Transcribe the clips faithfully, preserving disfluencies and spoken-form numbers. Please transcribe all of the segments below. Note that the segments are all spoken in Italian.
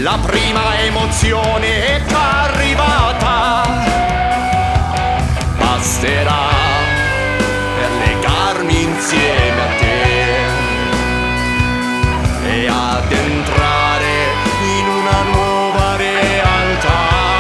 la prima emozione è arrivata, basterà per legarmi insieme a te e addentrare in una nuova realtà.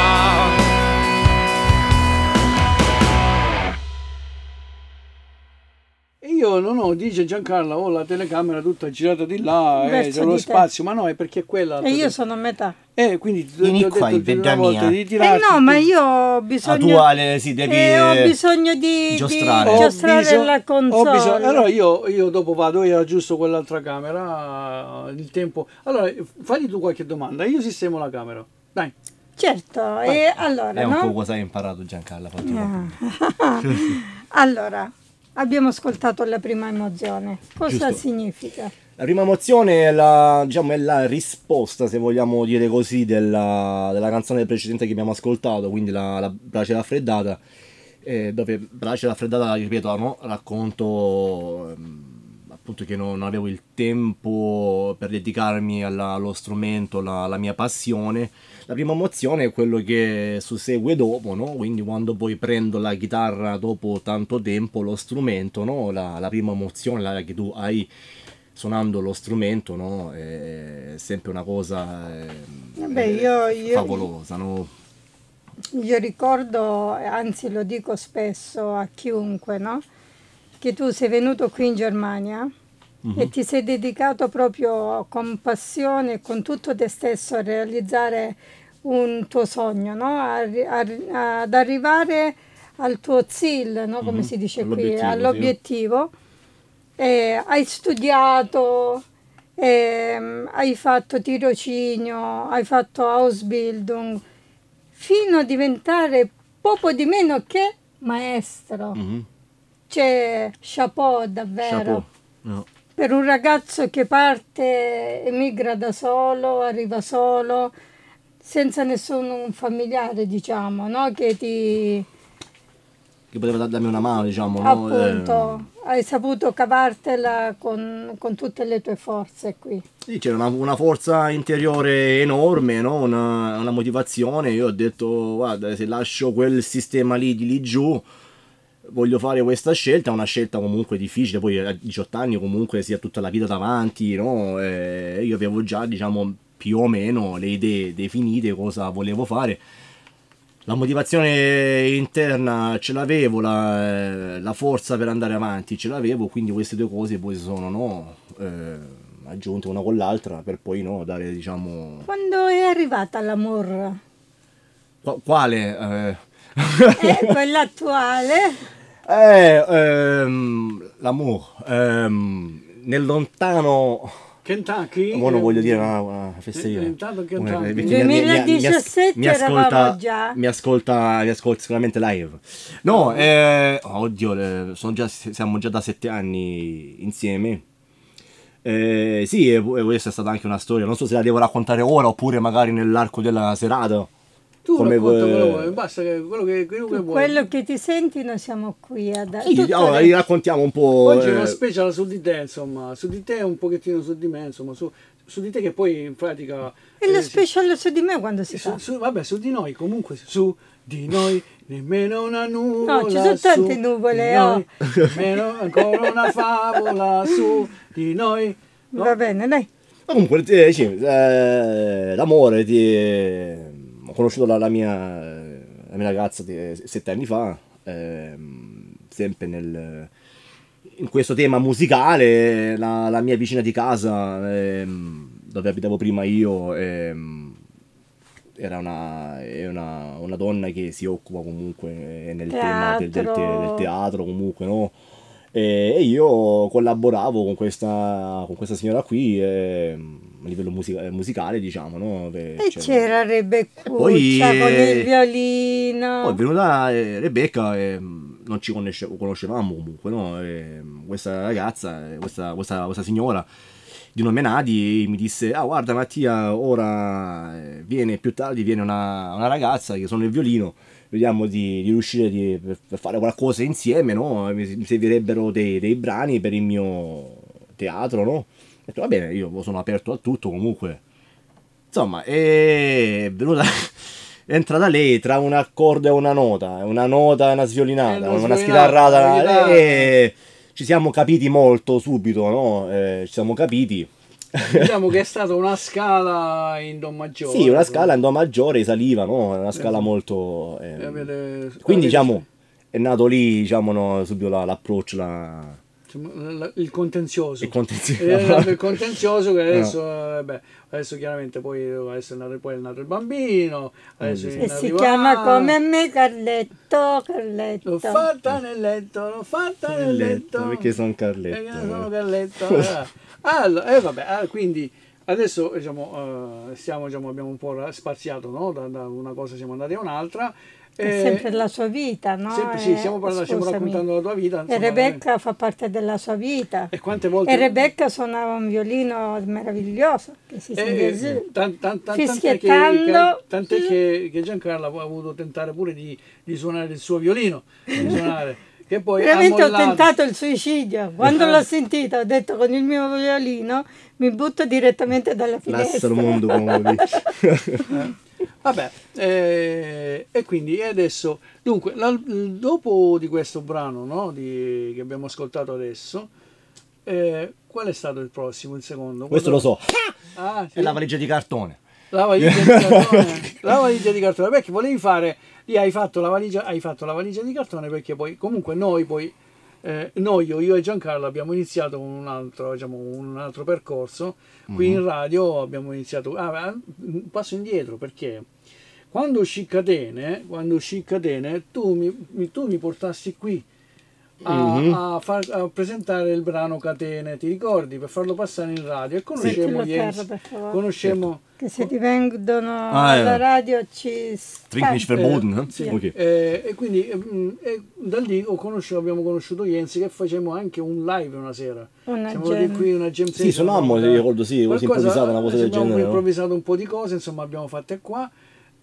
Io non ho, dice Giancarlo, ho la telecamera tutta girata di là, eh, Verso c'è lo di te. spazio, ma no, è perché è quella. E io sono a metà. Eh, quindi ti Vieni ti ho qua, detto in più di vetta una volta mia. di Eh tirarti. no, ma io ho bisogno... Ah, tu Ale, sì, devi eh, ho eh, bisogno di giostrare. di Ho giostrare bisog- la ho console. bisogno- allora io, io dopo vado e aggiusto quell'altra camera, il tempo. Allora, fagli tu qualche domanda, io sistemo la camera. Dai. Certo, e allora, È un po' no? cosa hai imparato Giancarlo. Fatti un po'. Ah. Allora, abbiamo ascoltato la prima emozione. Cosa Giusto. significa? La prima emozione è la, diciamo, è la risposta, se vogliamo dire così, della, della canzone precedente che abbiamo ascoltato, quindi la, la Brace raffreddata, eh, dove Brace raffreddata, ripeto, no? Racconto ehm, appunto che non, non avevo il tempo per dedicarmi alla- allo strumento, la, la mia passione. La prima emozione è quello che sussegue dopo, no? Quindi quando poi prendo la chitarra dopo tanto tempo, lo strumento, no? La, la prima emozione la che tu hai suonando lo strumento, no? È sempre una cosa eh, Vabbè, io- io- favolosa, no? Io ricordo, anzi lo dico spesso a chiunque, no? Che tu sei venuto qui in Germania e ti sei dedicato proprio con passione e con tutto te stesso a realizzare un tuo sogno, no? A ri- a ri- ad arrivare al tuo Ziel, no? Come Mhm. si dice qui, All'obiettivo, sì. all'obiettivo. E hai studiato, ehm, hai fatto tirocinio, hai fatto Ausbildung, fino a diventare poco di meno che maestro. Mhm. Cioè, chapeau davvero. Chapeau. No. Per un ragazzo che parte, emigra da solo, arriva solo, senza nessun familiare, diciamo, no? Che ti, Che poteva darmi una mano, diciamo, no? appunto, hai saputo cavartela con, con tutte le tue forze qui. Eh, sì, c'era una, una forza interiore enorme, no? Una, una motivazione. Io ho detto, guarda, se lascio quel sistema lì di lì giù, voglio fare questa scelta, una scelta comunque difficile, poi a diciotto anni comunque si ha tutta la vita davanti, no? E io avevo già, diciamo, più o meno le idee definite, cosa volevo fare. La motivazione interna ce l'avevo, la, la forza per andare avanti ce l'avevo, quindi queste due cose poi si sono, no, eh, aggiunte una con l'altra per poi, no, dare, diciamo... Quando è arrivata l'amor? Qua- quale? Eh, È quella attuale? eh, ehm, l'amore, ehm, nel lontano... Kentucky. Ora non eh, voglio dire una, una fesseria. eh, intanto che Una- intanto- perché mi- mi- mi- mi- mi as- duemiladiciassette mi ascolta, eravamo già. mi ascolta, mi ascolta sicuramente live. No, eh, oddio, eh, sono già, siamo già da sette anni insieme. Eh, sì, e e questa è stata anche una storia. Non so se la devo raccontare ora oppure magari nell'arco della serata. Tu Come racconta vuoi- quello che vuoi, basta che quello che, quello che vuoi. Quello che ti senti, noi siamo qui a dare. Sì, tutto allora, adesso. raccontiamo un po'. Oggi è una eh, special su di te, insomma, su di te e un pochettino su di me, insomma, su, su di te che poi in pratica... E lo eh, special su di me quando si su, fa? su- vabbè, su di noi, comunque, su di noi, nemmeno una nuvola. No, ci sono tante su nuvole, di oh. noi, nemmeno ancora una favola su di noi. No? Va bene, dai. Ma comunque, eh, sì, eh, l'amore, ti, ho conosciuto la, la mia, la mia ragazza di- sette anni fa, ehm, sempre nel, in questo tema musicale, la, la mia vicina di casa, ehm, dove abitavo prima io, ehm, era una, è una, una donna che si occupa comunque nel tema del, del te- Teatro. del teatro, comunque, no? E e io collaboravo con questa, con questa signora qui ehm, a livello musica- musicale, diciamo, no? Beh, E c'era- c'era Rebeccuccia Poi, con eh, il violino. Poi è venuta eh, Rebecca e non ci conosce- conoscevamo comunque, no? E questa ragazza, eh, questa, questa, questa signora di nome Nadi mi disse, ah guarda Mattia, ora eh, viene più tardi, viene una, una ragazza che suona il violino, vediamo di, di riuscire di, per, per fare qualcosa insieme, no? Mi, mi servirebbero dei, dei brani per il mio teatro, no? Ho detto, va bene, io sono aperto a tutto comunque. Insomma, è venuta... È entrata lei tra un accordo e una nota, una nota e una sviolinata, una una sviolinata, schitarrata, una e ci siamo capiti molto subito, no? Eh, ci siamo capiti. Diciamo che è stata una scala in do maggiore. Sì, una scala in do maggiore, saliva, no? Una scala eh, molto... Eh. Avete, Quindi, avete diciamo, è nato lì, diciamo, no, subito la, l'approccio, la... il contenzioso. Il contenzioso. È nato il contenzioso che adesso, no. eh, beh, adesso chiaramente poi adesso è nato, poi è nato il bambino. Adesso e è si arriva... chiama come me Carletto, Carletto. L'ho fatta nel letto, l'ho fatta nel letto. Perché sono Carletto. Perché sono Carletto. Allora, eh, vabbè, ah, quindi adesso diciamo, uh, stiamo, diciamo, abbiamo un po' spaziato, no? da, da una cosa siamo andati a un'altra. È eh, sempre la sua vita, no? Sempre, sì, stiamo, parlando, stiamo raccontando la tua vita. Insomma, e Rebecca eh. fa parte della sua vita. E quante volte... E Rebecca suonava un violino meraviglioso, che si sente tan, tan, tan, fischiettando. Tant'è che, che, che Giancarlo ha voluto tentare pure di, di suonare il suo violino. Di suonare. Che poi veramente ho tentato il suicidio. Quando l'ho sentita ho detto con il mio violino mi butto direttamente dalla finestra. Lascia il mondo come lo dici. Vabbè, eh, e quindi adesso, dunque, la, dopo di questo brano, no, di, che abbiamo ascoltato adesso, eh, qual è stato il prossimo, il secondo? Questo Quando... lo so. Ah, sì? È la valigia di cartone. La valigia di cartone, la valigia di cartone, perché volevi fare, lì hai fatto la valigia, hai fatto la valigia di cartone perché poi, comunque noi poi, eh, noi, io, io e Giancarlo abbiamo iniziato con un altro, diciamo, un altro percorso, qui mm-hmm. in radio abbiamo iniziato, ah, un passo indietro perché quando uscì Catene, quando uscì Catene, tu mi, tu mi portassi qui a, mm-hmm. a, far, a presentare il brano Catene, ti ricordi? Per farlo passare in radio e conoscemmo Jens, conoscemmo... Che se ti vengono ah, alla radio ci Trink nicht verboten, eh, sì. okay. eh, e quindi eh, eh, da lì ho conosciuto, abbiamo conosciuto Jens che facevamo anche un live una sera. Una Siamo venuti qui una jam session. Sì, suonammo, ti ricordo, sì, così improvvisato una cosa del genere. Abbiamo improvvisato un po' di cose, insomma abbiamo fatte qua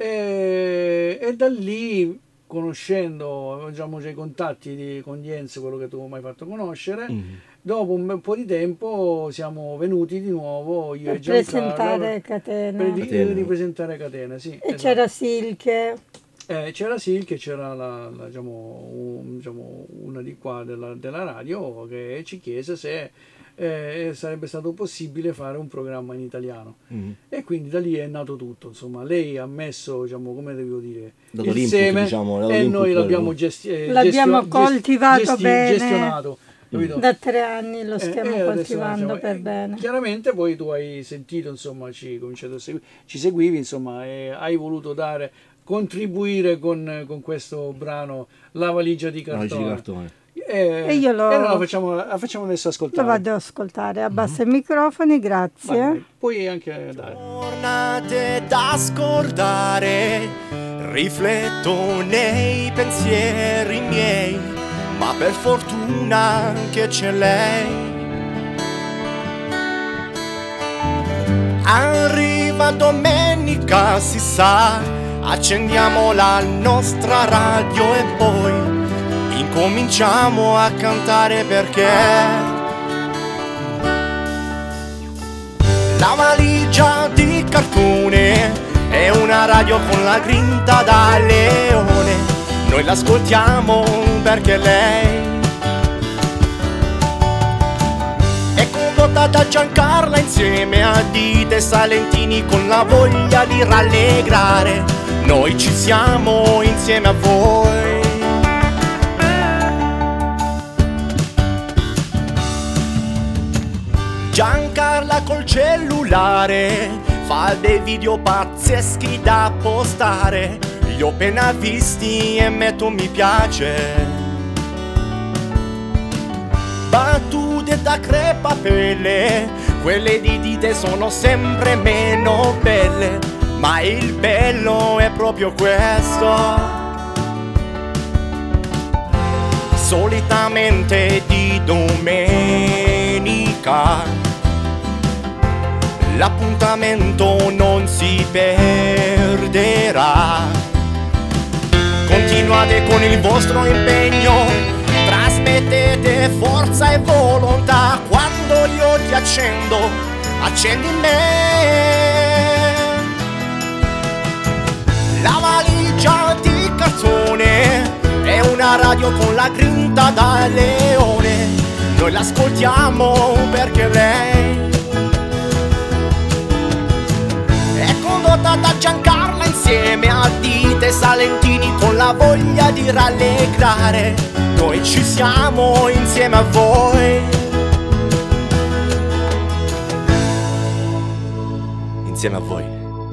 e, e da lì conoscendo, diciamo, i contatti di, con Jens, quello che tu mi hai fatto conoscere, mm. dopo un po' di tempo siamo venuti di nuovo io per e Giancarlo presentare Catena. Per Catena. ripresentare Catena, sì. E esatto. c'era Silke. Eh, c'era Silke, c'era la, la, diciamo, un, diciamo, una di qua della, della radio che ci chiese se eh, sarebbe stato possibile fare un programma in italiano. Mm. E quindi da lì è nato tutto, insomma, lei ha messo, diciamo, come devo dire, dato il seme, diciamo, e noi l'abbiamo gesti- eh, l'abbiamo gestio- coltivato gesti- bene, gestionato. Capito? Da tre anni lo stiamo eh, coltivando adesso, per eh, bene. Chiaramente poi tu hai sentito, insomma, ci, cominciato a segui- ci seguivi, insomma, e hai voluto dare, contribuire con, con questo brano La valigia di cartone. La valigia di cartone. E, e io lo, e la, facciamo, la facciamo adesso ascoltare. Lo vado ad ascoltare, abbassa mm-hmm. i microfoni, grazie. Vai, vai. Puoi anche dare. Tornate da scordare, rifletto nei pensieri miei, ma per fortuna che c'è lei. Arriva domenica, si sa, accendiamo la nostra radio e poi incominciamo a cantare perché la valigia di cartone è una radio con la grinta da leone. Noi l'ascoltiamo perché lei è condotta da Giancarla insieme a Dite Salentini con la voglia di rallegrare. Noi ci siamo insieme a voi. Giancarla col cellulare fa dei video pazzeschi da postare. Li ho appena visti e metto mi piace. Battute da crepapelle, quelle di Dite sono sempre meno belle, ma il bello è proprio questo. Solitamente di domenica l'appuntamento non si perderà. Continuate con il vostro impegno, trasmettete forza e volontà. Quando io ti accendo, accendi me. La valigia di cartone è una radio con la grinta da leone. Noi l'ascoltiamo perché lei è condotta da Giancarla insieme a Dite Salentini con la voglia di rallegrare. Noi ci siamo insieme a voi. Insieme a voi.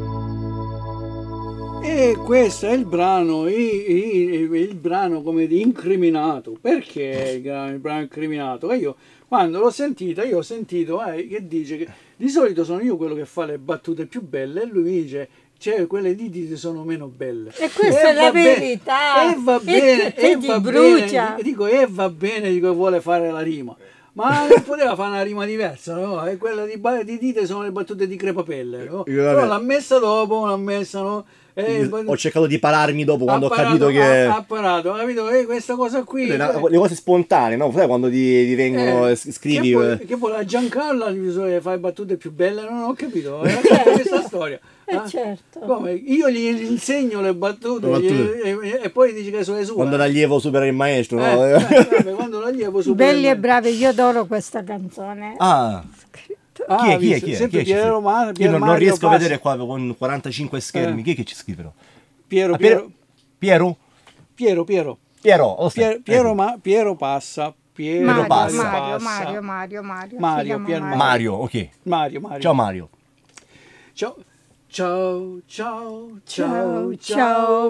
E questo è il brano, il, il, il brano come di Incriminato. Perché il, il brano Incriminato? E io quando l'ho sentita, io ho sentito eh, che dice che di solito sono io quello che fa le battute più belle e lui mi dice cioè quelle di Dite sono meno belle. E questa e è la bene, verità. E va bene, e, e ti va brucia. bene, dico e va bene, dico vuole fare la rima. Ma non poteva fare una rima diversa, no? E quella di, di Dite sono le battute di Crepapelle, no? Però l'ha messa dopo, l'ha messa, no? Eh, ho cercato di pararmi dopo quando ho capito che ha, ha parato, ho capito eh, questa cosa qui le, cioè... le cose spontanee, no? Sai quando ti, ti vengono eh, scrivi che poi, che poi la Giancarla bisogna fare battute più belle, non ho capito eh, questa storia eh, eh? Certo. Come? Io gli insegno le battute, le battute. Gli, e, e poi dici che sono le sue quando l'allievo supera il maestro, eh, no? eh, vabbè, quando l'allievo supera belli il e bravi, io adoro questa canzone. Ah, ah chi è? Chi è? Chi è? Sempre Chi è? Piero Romano, Pier io non, non riesco Passi. a vedere qua con quarantacinque schermi, eh. chi è che ci scrivono? Piero, ah, Piero, Piero? Piero, Piero, Piero, oh, Piero, Piero, ecco. ma, Piero passa, Piero Mario, passa. Mario, passa. Mario, Mario, Mario, Mario, Pier Mario. Mario, ok. Mario, Mario. Ciao Mario. Ciao, ciao, ciao, ciao, ciao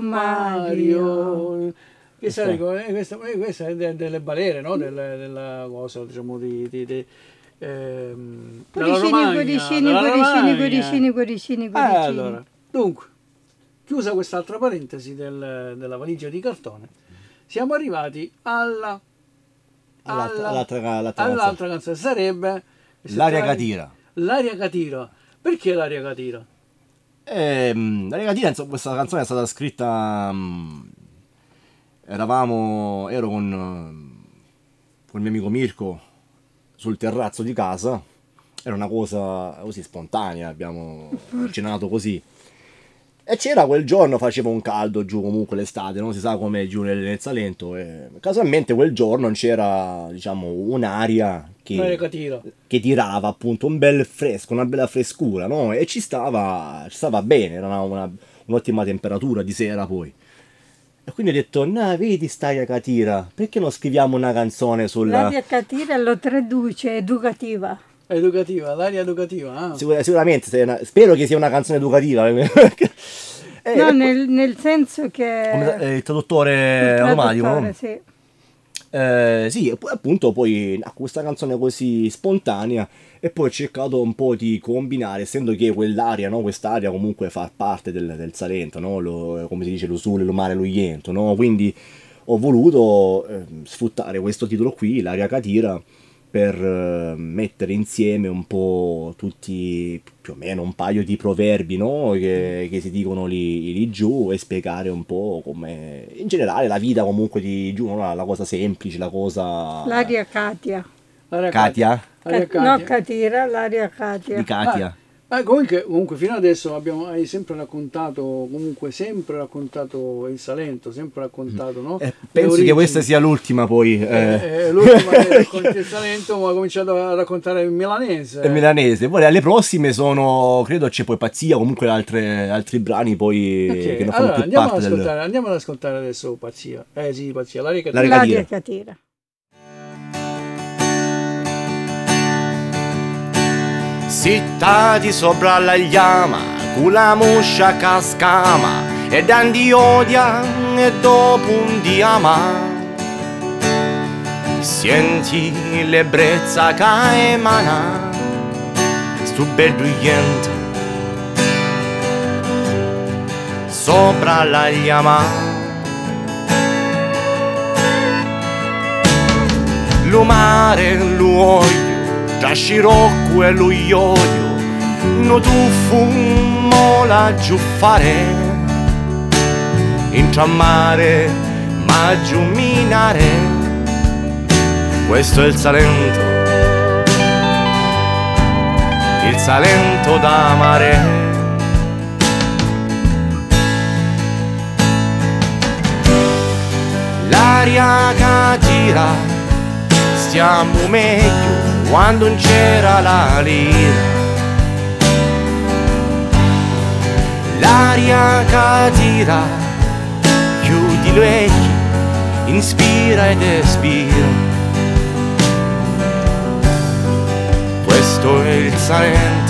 Mario. Questa, questa, questa, questa è delle balere, no? Delle, della cosa, diciamo, di... di, di ehm, cuoricini, cuoricini, cuoricini, cuoricini, cuoricini, cuoricini. Allora, dunque, chiusa quest'altra parentesi del, della valigia di cartone, siamo arrivati alla all'altra, all'altra, all'altra, all'altra canzone. Sarebbe L'aria Catira. L'aria Catira. Perché l'aria Catira? Ehm, l'aria Catira, insomma, questa canzone è stata scritta. Um, eravamo. Ero con, uh, con il mio amico Mirko sul terrazzo di casa. Era una cosa così spontanea, abbiamo cenato così. E c'era quel giorno, faceva un caldo giù comunque l'estate, non si sa come giù nel, nel Salento. E casualmente quel giorno c'era, diciamo, un'aria che, che tirava appunto un bel fresco, una bella frescura, no? E ci stava, ci stava bene, era una, una, un'ottima temperatura di sera poi. E quindi ho detto, no, vedi st'aria Catira, perché non scriviamo una canzone sulla... L'aria Catira lo traduce, educativa. Educativa, l'aria educativa. Ah. Sicur- sicuramente, se una, spero che sia una canzone educativa. eh, no, nel, nel senso che... Come, eh, il traduttore automatico, no? Sì. Eh, sì, appunto poi no, questa canzone così spontanea e poi ho cercato un po' di combinare, essendo che quell'aria, no? Quest'aria comunque fa parte del, del Salento, no? Lo, come si dice, lo sole, lo mare, lo iento, no? Quindi ho voluto eh, sfruttare questo titolo qui, l'aria Catira, per uh, mettere insieme un po' tutti, più o meno un paio di proverbi, no? che, che si dicono lì, lì giù, e spiegare un po' come in generale la vita comunque di giù, no? la, la cosa semplice, la cosa... L'aria Katia. L'aria Katia? L'aria Katia. No, Catira, l'aria Katia. Di Katia. Ah. Ah, comunque, comunque fino adesso abbiamo, hai sempre raccontato, comunque sempre raccontato il Salento, sempre raccontato, no? Eh, penso che questa sia l'ultima poi. Eh. Eh, eh, l'ultima che racconti il Salento, ma ho cominciato a raccontare il milanese. Il milanese. Poi alle prossime sono, credo c'è poi Pazzia, comunque altre, altri brani poi okay. che non fanno allora, più andiamo parte ad ascoltare, del... Andiamo ad ascoltare adesso Pazzia. Eh sì, Pazzia, l'aria Catira. L'aria Catira. L'aria Catira. Sitta di sopra la llama, con la muscia cascama, e dandi odia e dopo un diama. Senti l'ebbrezza che emana, stu bedrugliento, sopra la llama. Lo mare, l'uoio, tra scirocco e lo iodio, no tuffo mola giù fare, intrammare, ma giù minare, questo è il Salento, il Salento da mare. l'aria che tira, stiamo meglio quando non c'era la lira. L'aria che tira, chiudi gli occhi, inspira ed espira. Questo è il Salento,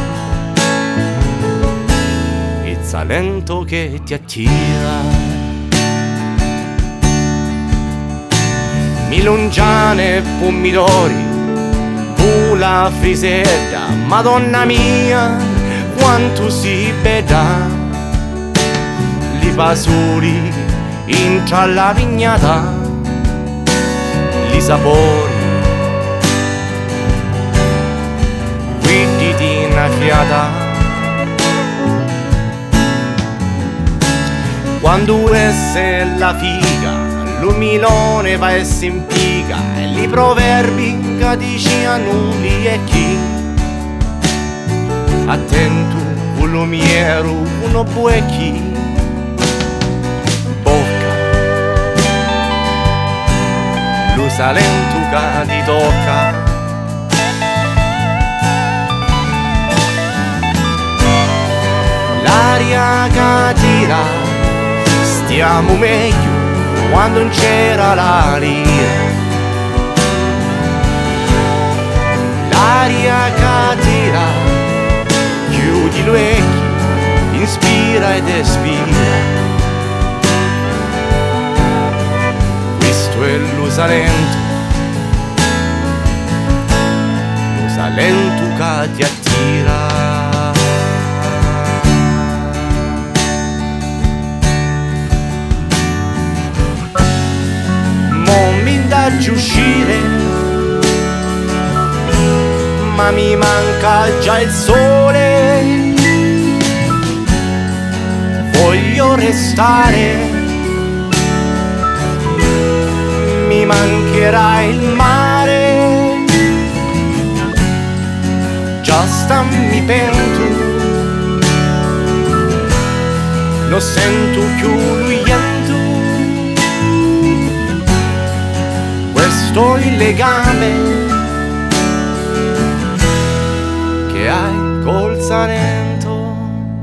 il Salento che ti attira. Milongiane e pomidori, pula frisetta, Madonna mia, quanto si beda. Li pasuri intra la vignata, li sapori, guiditi una fiata. Quando esse la figa, l'umilone va e si impiega, e li proverbi che dicano li e chi. Attento, un lumiero, uno buecchi, bocca, lo Salento che ti tocca. L'aria che tira, stiamo meglio quando non c'era la lira. L'aria che tira, chiudi gli occhi, inspira ed espira. Questo è lo Salento, lo Salento che ti attira. Voglio uscire, ma mi manca già il sole. Voglio restare, mi mancherà il mare. Già sta mi pento, lo sento più luyento. Questo il legame che hai col Salento.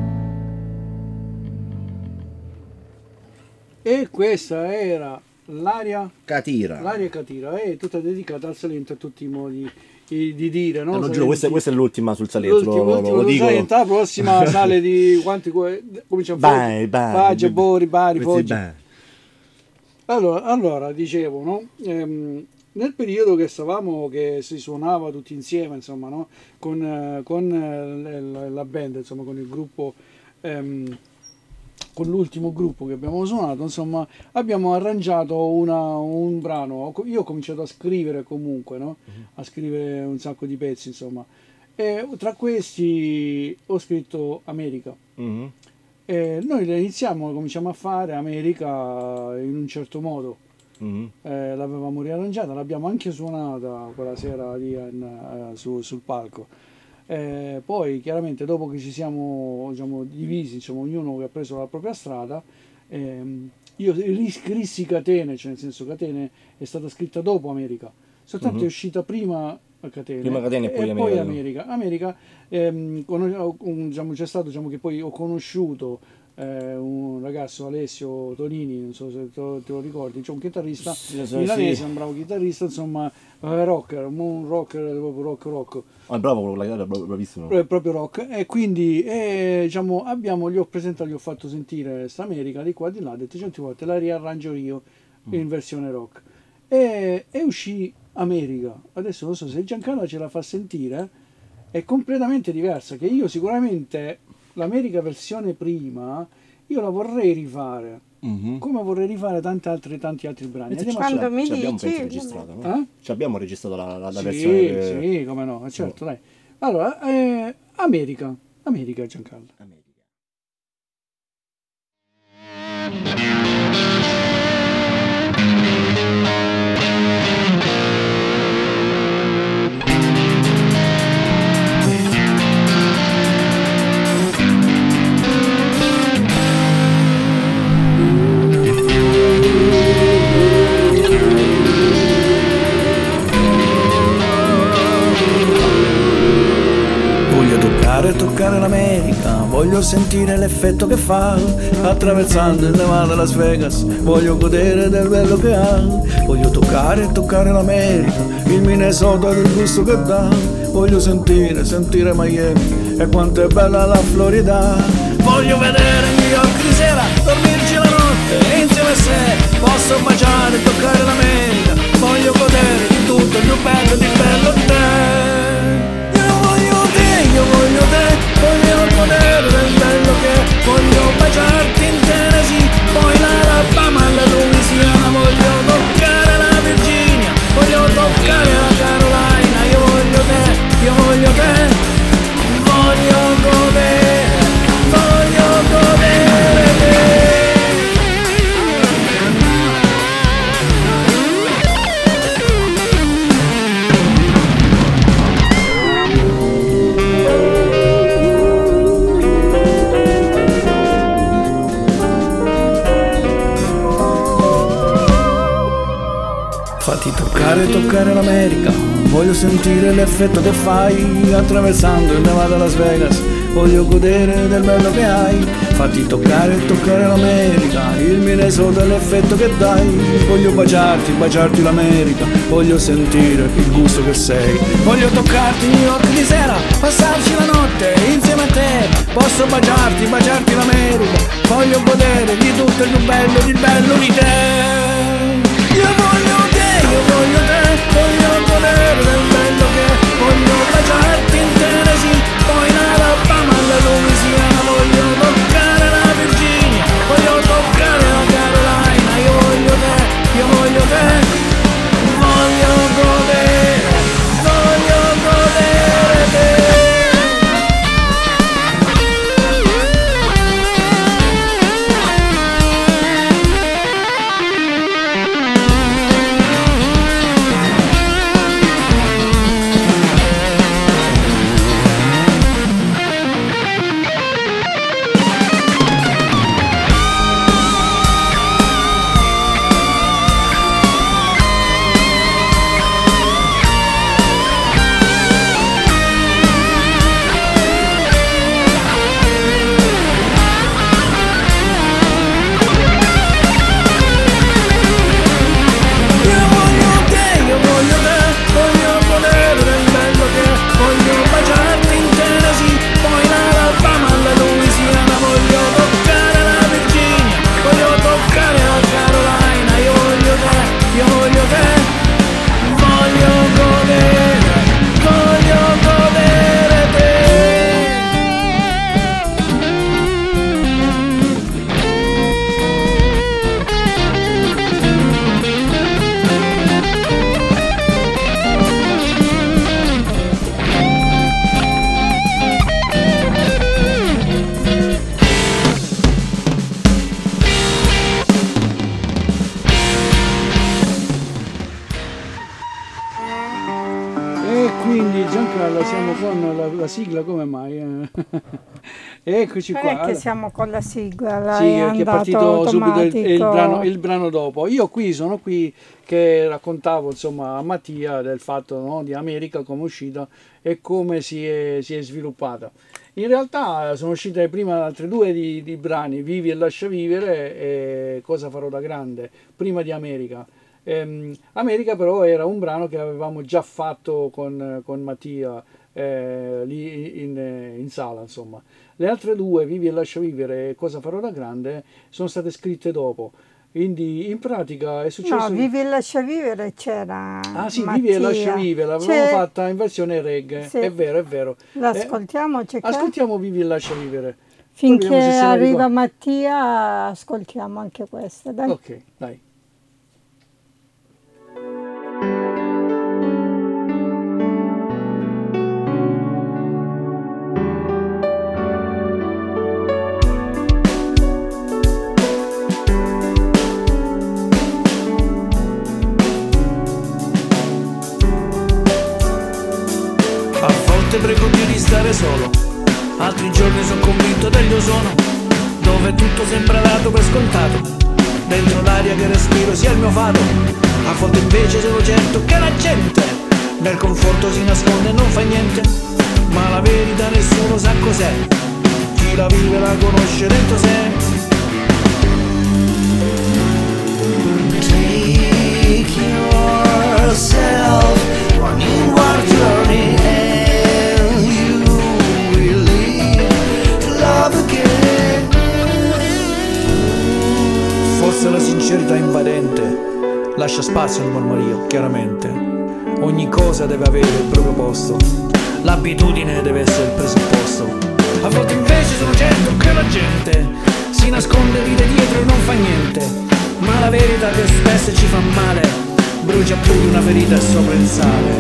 E questa era l'aria Catira. L'aria Catira, è tutta dedicata al Salento, a tutti i modi di, di dire, no? Eh, non giuro, questa, questa è l'ultima sul Salento, L'ultimo, lo, l'ultimo lo, lo dico. Salento, la prossima sale di quanti cominciamo a Bari, Bari, Foggia, Bori, Bari, questi Foggia. Bari. Allora, allora dicevo, no? Ehm, nel periodo che stavamo, che si suonava tutti insieme, insomma, no? Con, eh, con eh, la, la band, insomma, con il gruppo, ehm, con l'ultimo gruppo che abbiamo suonato, insomma, abbiamo arrangiato una, un brano. Io ho cominciato a scrivere comunque, no? A scrivere un sacco di pezzi, insomma. E tra questi ho scritto America. Mm-hmm. E noi iniziamo, cominciamo a fare America in un certo modo. Mm-hmm. Eh, l'avevamo riarrangiata, l'abbiamo anche suonata quella sera lì in, eh, su, sul palco. Eh, poi chiaramente dopo che ci siamo, diciamo, divisi, insomma, ognuno che ha preso la propria strada, ehm, io riscrissi Catene, cioè nel senso Catene è stata scritta dopo America, soltanto Mm-hmm. è uscita prima Catene, Prima Catene e poi e America. poi America. America ehm, con- un- diciamo, c'è stato, diciamo, che poi ho conosciuto eh, un ragazzo, Alessio Tonini, non so se te lo, te lo ricordi, c'è un chitarrista Sì, sì, milanese, sì. un bravo chitarrista, insomma, eh, rocker, un rocker, proprio rock rock. Ah, bravo con la chitarra, bravo, bravissimo. È proprio rock, e quindi eh, diciamo, abbiamo, gli ho presentato, gli ho fatto sentire sta America di qua e di là, ho detto cento volte la riarrangio io in versione rock, e, e uscì America. Adesso non so se Giancarlo ce la fa sentire, è completamente diversa, che io sicuramente l'America versione prima io la vorrei rifare, Mm-hmm. come vorrei rifare tante altre, tanti altri brani. Andiamo a- Quando mi Ci abbiamo dici, penso registrato, no? Eh? Ci abbiamo registrato la, la, la Sì, versione. sì, come no, certo, dai. Allora, eh, America, America Giancarlo. toccare, toccare l'America, voglio sentire l'effetto che fa, attraversando il Nevada Las Vegas, voglio godere del bello che ha, voglio toccare, toccare l'America, il Minnesota del gusto che dà, voglio sentire, sentire Miami, e quanto è bella la Florida, voglio vedere New York di sera, dormirci la notte, insieme a sé, posso baciare, toccare l'America, voglio godere di tutto, il più bello, di bello di te. Io voglio te, voglio godere del bello che voglio baciarti in Tennessee, poi l'Alabama, la Louisiana, voglio toccare la Virginia, voglio toccare la Carolina, io voglio te, io voglio te, voglio godere, voglio godere te. Fatti toccare, toccare l'America, voglio sentire l'effetto che fai, attraversando il Nevada Las Vegas, voglio godere del bello che hai. Fatti toccare, toccare l'America, il Minnesota l'effetto che dai, voglio baciarti, baciarti l'America, voglio sentire il gusto che sei. Voglio toccarti New York di sera, passarci la notte insieme a te, posso baciarti, baciarti l'America, voglio godere di tutto il più bello, di bello di te. Io voglio te, io voglio te, voglio godere del bello che voglio baciarti in Tennessee, poi in Alabama, la Louisiana, voglio toccare la Virginia, voglio toccare la Carolina, io voglio te, io voglio te, voglio godere, voglio godere te. La sigla come mai? Eccoci qua. Perché siamo con la sigla, sì, è, che è partito automatico. subito il, il, brano, il brano dopo. Io qui sono qui che raccontavo insomma a Mattia del fatto, no, di America, come è uscita e come si è, si è sviluppata. In realtà sono uscite prima altre due di, di brani, Vivi e lascia vivere e Cosa farò da grande, prima di America. Ehm, America però era un brano che avevamo già fatto con, con Mattia eh, lì in, in sala, insomma. Le altre due, Vivi e lascia vivere e Cosa farò da grande, sono state scritte dopo. Quindi in pratica è successo... No, Vivi e lascia vivere c'era Ah sì, Mattia. Vivi e lascia vivere, l'avevamo C'è... fatta in versione reggae, sì. È vero, è vero. L'ascoltiamo? Eh, ascoltiamo Vivi e lascia vivere. Finché arriva Mattia ascoltiamo anche questa, dai. Ok, dai. Prego di stare solo, altri giorni sono convinto degli ozono, dove tutto sembra dato per scontato, dentro l'aria che respiro sia il mio fato, a volte invece sono certo che la gente nel conforto si nasconde e non fa niente, ma la verità nessuno sa cos'è. Chi la vive la conosce dentro sé. Take yourself on inward journey and you will live to love again. Forse la sincerità invadente lascia spazio al mormorio, chiaramente. Ogni cosa deve avere il proprio posto, l'abitudine deve essere il presupposto. A volte invece sono certo che la gente si nasconde, ride dietro e non fa niente, ma la verità che spesso ci fa male brucia più di una ferita sopra il sale.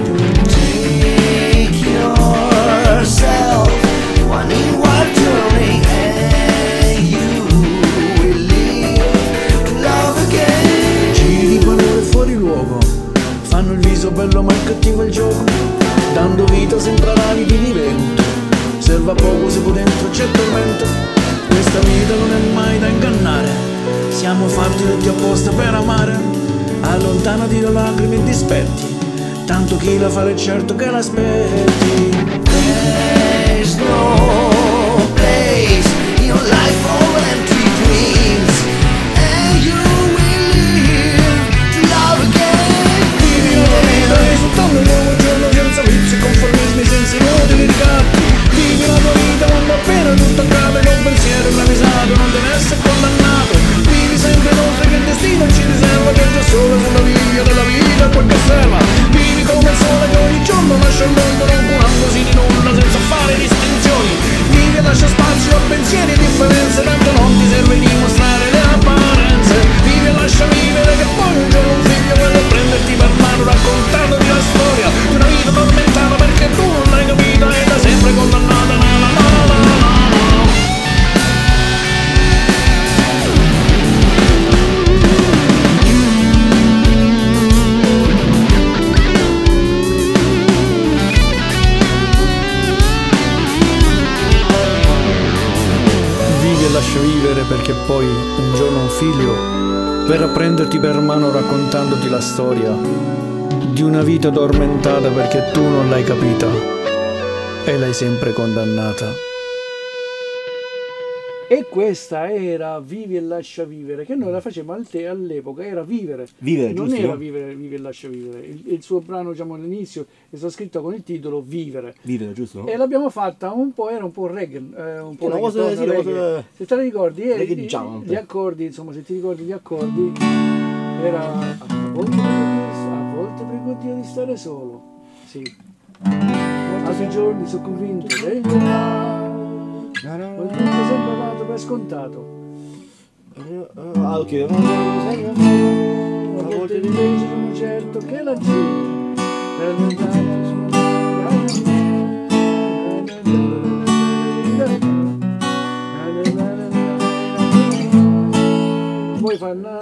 Take yourself one inward journey and you will live to love again. Giri di valore fuori luogo, fanno il viso bello ma il cattivo è il gioco, dando vita sempre ad alibi di vento. Serva poco se poi dentro c'è tormento. Questa vita non è mai da ingannare, siamo fatti tutti apposta per amare. Allontanati da lacrime e dispetti, tanto chi la fa è certo che l'aspetti. There's no place in your life for empty dreams and you will live to love again. Vivi una vita risultando un nuovo giorno senza vizi, conformismi, senza inutili ricatti. Vivi la tua vita quando appena tutto accade, con pensiero improvvisato, non deve essere condannato. Vivi sempre inoltre che il destino ci riserva, che già solo sulla via della vita quel che serva. Vivi come il sole che ogni giorno lascia il mondo, non curandosi di nulla senza fare distinzioni. Vivi e lascia spazio a pensieri e differenze, tanto non ti serve dimostrare le apparenze. Vivi e lascia vivere che poi un giorno un figlio vuole prenderti per mano raccontandoti la storia di una vita tormentata perché tu non l'hai capita e da sempre condannata. Na, na, na, na, na, na. Vivi e lascia vivere perché poi un giorno un figlio verrà a prenderti per mano raccontandoti la storia di una vita tormentata perché tu non l'hai capita e l'hai sempre condannata. E questa era Vivi e lascia vivere, che noi la facevamo al te all'epoca, era vivere. Vivere, non giusto? era vivere, Vivi e lascia vivere. Il, il suo brano, diciamo, all'inizio è stato scritto con il titolo Vivere. Vivere, giusto? E l'abbiamo fatta un po', era un po' reggae, eh, un po' Una cosa- reggaeton, sì, una reggae. cosa- Se te la ricordi, eh, reggae gli, diciamo. gli accordi, insomma, se ti ricordi gli accordi, era a volte prego, a volte prego Dio di stare solo. Sì. Altri giorni sono convinto del mio male. Ho tutto sempre dato per scontato. Ah, ok. A volte invece sono certo che la gente per poi fanno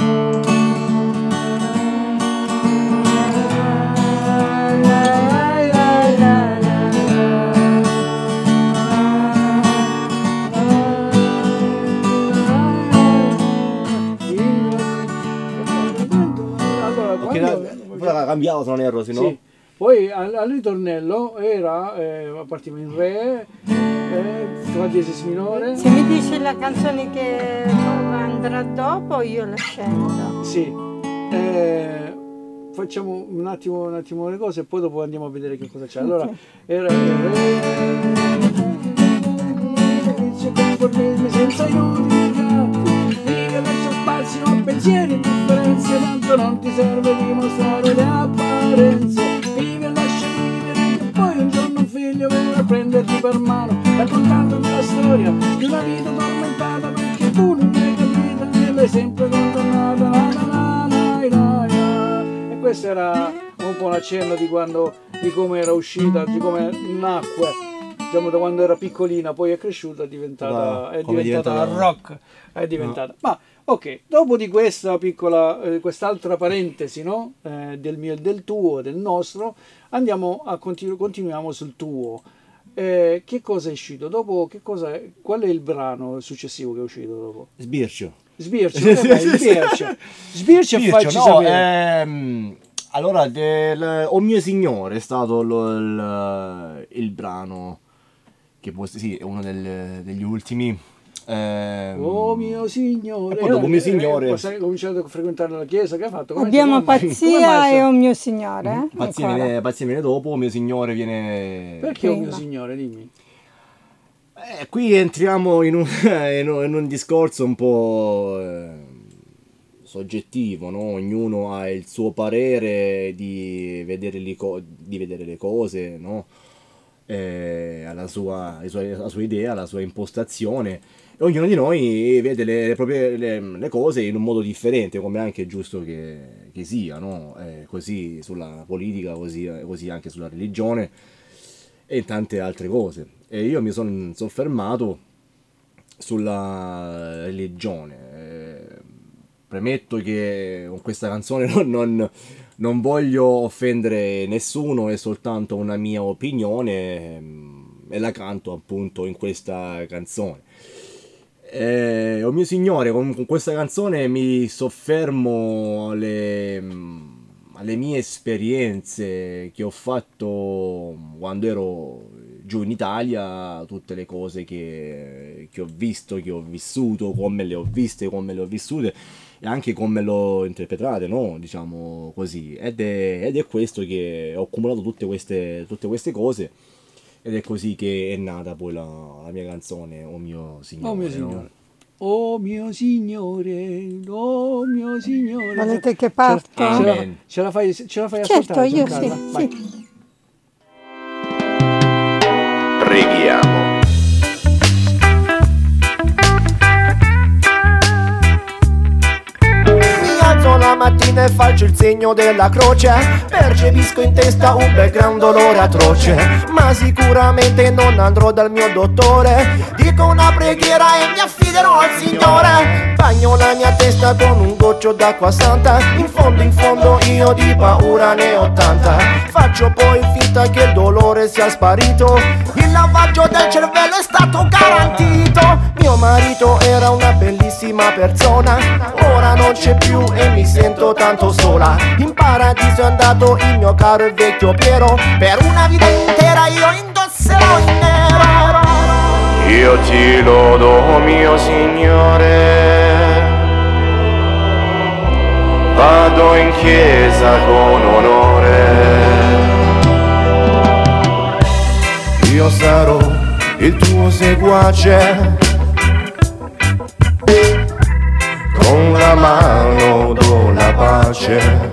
Poi era cambiato se non erro, se no? Sì. Poi al, al ritornello era, eh, partiva in re, eh, fa diesis minore. Se mi dici la canzone che andrà dopo, io la scendo. Sì. Eh, facciamo un attimo, un attimo le cose e poi dopo andiamo a vedere che cosa c'è. Allora, era il re, conformismi senza inutili gatti, vive lascia spazio a pensieri e differenze, tanto non ti serve dimostrare le apparenze. Vive e lascia vivere, poi un giorno un figlio verrà a prenderti per mano, raccontandoti la storia di una vita tormentata perché tu non l'hai capita e l'hai sempre condannata. La, la, la, la, la, la. E questo era un po' un accenno di quando, di come era uscita, di come nacque, diciamo, da quando era piccolina, poi è cresciuta, è diventata, è Come è diventata diventata- rock, è diventata. Ma ok, dopo di questa piccola, eh, quest'altra parentesi, no? Eh, del mio e del tuo, del nostro, andiamo a continu- continuiamo sul tuo. Eh, che cosa è uscito dopo? Che cosa è- qual è il brano successivo che è uscito dopo? Sbircio. Sbircio, eh, beh, sbircio. Sbircio e Sbircio, facci no, sapere. ehm, allora, del, O mio signore è stato lo- il, il brano che può, sì, è uno del, degli ultimi. Ehm, Oh mio signore, e poi dopo mio signore- eh, hai cominciato a frequentare la chiesa, che ha fatto? Come Abbiamo come mai? Come Pazzia mai e sta- Oh mio signore. eh, Pazzia, ancora. viene, Pazzia viene dopo, mio signore viene... Perché oh mio Prima. signore, dimmi. Eh, qui entriamo in un, in un, in un discorso un po' eh, soggettivo, no? Ognuno ha il suo parere di vedere, le co- di vedere le cose, no? Eh, ha la sua, i suoi- la sua idea, la sua impostazione, e ognuno di noi vede le, le proprie le, le cose in un modo differente, come anche è giusto che, che sia, no? Eh, così sulla politica, così, così anche sulla religione e tante altre cose. E io mi sono soffermato sulla religione. Eh, premetto che con questa canzone non, non- non voglio offendere nessuno, è soltanto una mia opinione, ehm, e la canto appunto in questa canzone. Eh, oh mio signore, con, con questa canzone mi soffermo alle, alle mie esperienze che ho fatto quando ero giù in Italia, tutte le cose che, che ho visto, che ho vissuto, come le ho viste, come le ho vissute e anche come le ho interpretate, no? Diciamo così. Ed è, ed è questo che ho accumulato tutte queste, tutte queste cose. Ed è così che è nata poi la, la mia canzone, Oh mio signore. Oh mio no? signore. Oh mio signore, oh mio signore. Volete che Ce- parto? Ce, la, Amen. ce la fai, ce la fai Certo, ascoltare, io Giancarla? sì, Vai. sì. Preghiamo. Mi alzo la mattina e faccio il segno della croce. Percepisco in testa un background dolore atroce, ma sicuramente non andrò dal mio dottore. Dico una preghiera e mi affiderò al Signore. Bagno la mia testa con un goccio d'acqua santa. In fondo in fondo io di paura ne ho tanta. Faccio poi finta che il dolore sia sparito. Il lavaggio del cervello è stato garantito. Mio marito era una bellissima persona, ora non c'è più e mi sento tanto sola. In paradiso è andato il mio caro e vecchio Piero. Per una vita intera io indosserò in nero. Io ti lodo, mio Signore. Vado in chiesa con onore. Io sarò il tuo seguace. Con la mano do la pace.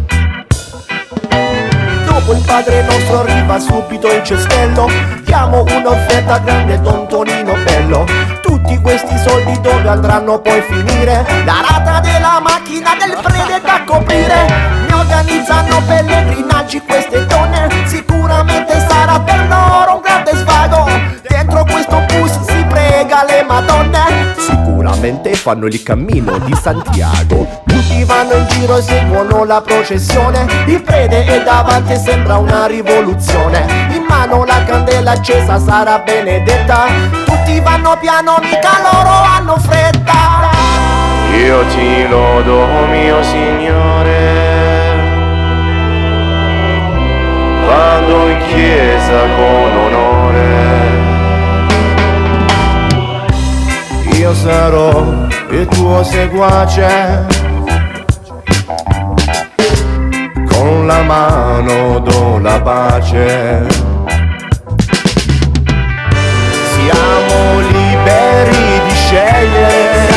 Dopo il Padre nostro arriva subito il cestello. Diamo un'offerta grande, Don Tonino bello. Tutti questi soldi dove andranno poi a finire? La rata della macchina del prete da coprire. Mi organizzano pellegrinaggi queste donne. Sicuramente sarà per loro un grande svago. Dentro questo bus si prega le madonne. Sicuramente fanno il cammino di Santiago. Tutti vanno in giro e seguono la processione. Il prete è davanti e sembra una rivoluzione. In mano la candela accesa sarà benedetta. Tutti vanno piano, mica loro hanno fretta. Io ti lodo, mio Signore. Vado in chiesa con onore. Io sarò il tuo seguace. Con la mano do la pace. Siamo liberi di scegliere.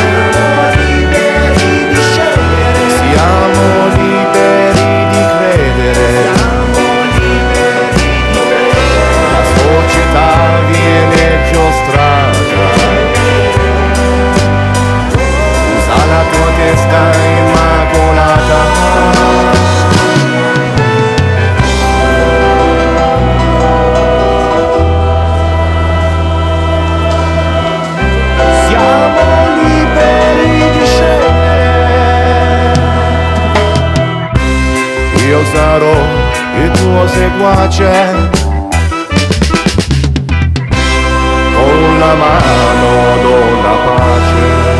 Siamo liberi di credere. La società viene giostrata. Usa la tua testa immacolata. Io sarò il tuo seguace. Con la mano do la pace.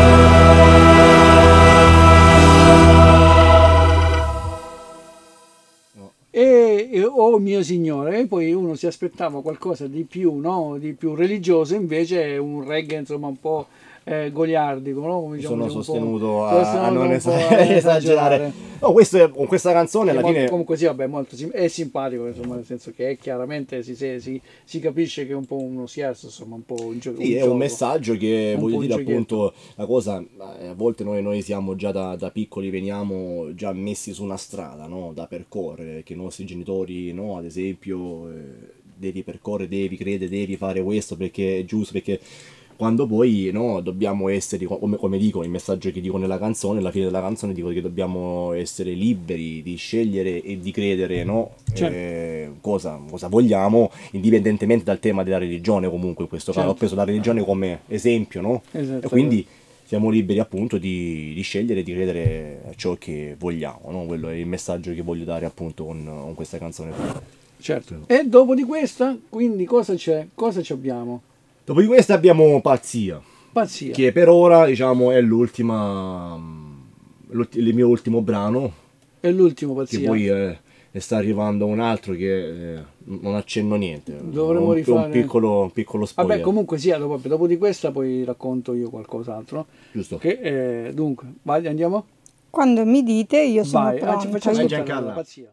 E, e oh mio Signore, e poi uno si aspetta aspettavo qualcosa di più, no? Di più religioso, invece è un reggae insomma un po' eh, goliardico, no? Come Mi diciamo, sono un po'- sostenuto a, sostenuto a non un po' esa- a esagerare. No, questo è- con questa canzone alla Che fine... molto- comunque sì, vabbè, molto sim- è simpatico, insomma, nel senso che è chiaramente si, si, si- si capisce che è un po' uno scherzo, insomma, un po' un, gio- Sì, è gioco. un messaggio che Un voglio po' un dire giochetto. appunto la cosa, eh, a volte noi, noi siamo già da, da piccoli, veniamo già messi su una strada, no? Da percorrere, che i nostri genitori, no? Ad esempio, eh, devi percorrere, devi credere, devi fare questo perché è giusto, perché quando poi no, dobbiamo essere, come, come dico, il messaggio che dico nella canzone, alla fine della canzone dico che dobbiamo essere liberi di scegliere e di credere, no? Certo. Eh, cosa, cosa vogliamo, indipendentemente dal tema della religione, comunque in questo caso Certo. ho preso la religione come esempio, no? Esatto. E quindi siamo liberi appunto di, di scegliere e di credere a ciò che vogliamo, no? Quello è il messaggio che voglio dare appunto con, con questa canzone. Certo. E dopo di questa, quindi cosa c'è? Cosa ci abbiamo? Dopo di questa abbiamo Pazzia, Pazzia. che per ora diciamo è l'ultima, l'ult- il mio ultimo brano, È l'ultimo che Pazzia. poi eh, ne sta arrivando un altro che eh, non accenno niente. Dovremmo un, rifare- un piccolo, un piccolo spoiler. Vabbè, comunque sia, dopo, dopo di questa poi racconto io qualcos'altro. Giusto. Che, eh, dunque, vai, andiamo? Quando mi dite io sono Vai, ah, pronta. ci facciamo Vai, ascoltare Giancarla. la Pazzia.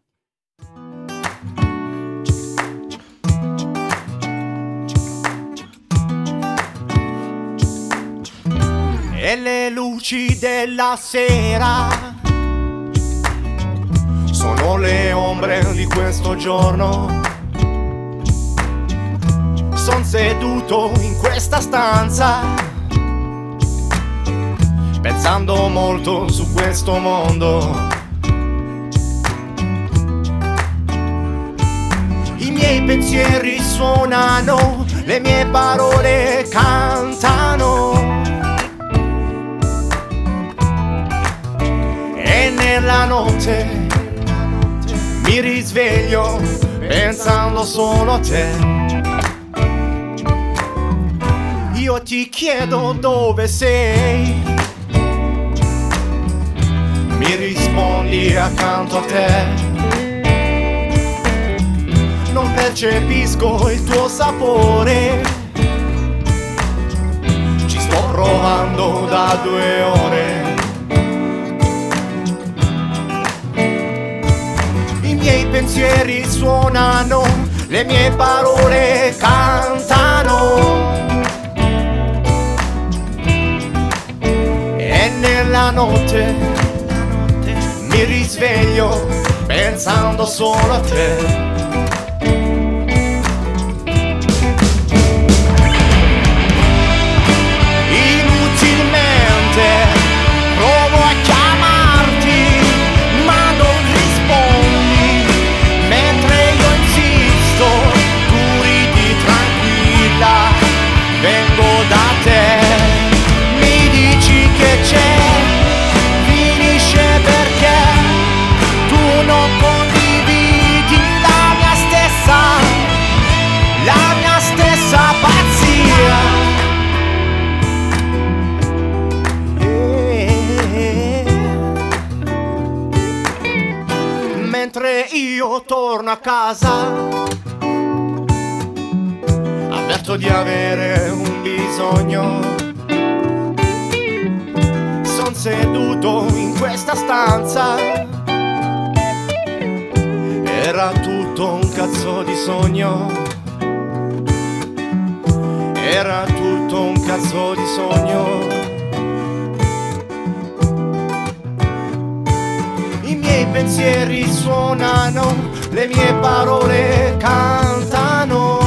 E le luci della sera sono le ombre di questo giorno. Son seduto in questa stanza pensando molto su questo mondo. I miei pensieri suonano, le mie parole cantano. E nella notte mi risveglio pensando solo a te. Io ti chiedo dove sei, mi rispondi accanto a te. Non percepisco il tuo sapore, ci sto provando da due ore. I miei pensieri suonano, le mie parole cantano. E nella notte mi risveglio pensando solo a te. Inutilmente provo a chiamarti, ma non rispondi. Mentre io insisto, tu ridi tranquilla, vengo da te. Mi dici che c'è, finisce perché tu non condividi la mia stessa, la mia stessa pazzia. Mentre io torno a casa, avverto di avere un bisogno. Son seduto in questa stanza, era tutto un cazzo di sogno. Era tutto un cazzo di sogno. I miei pensieri suonano, le mie parole cantano.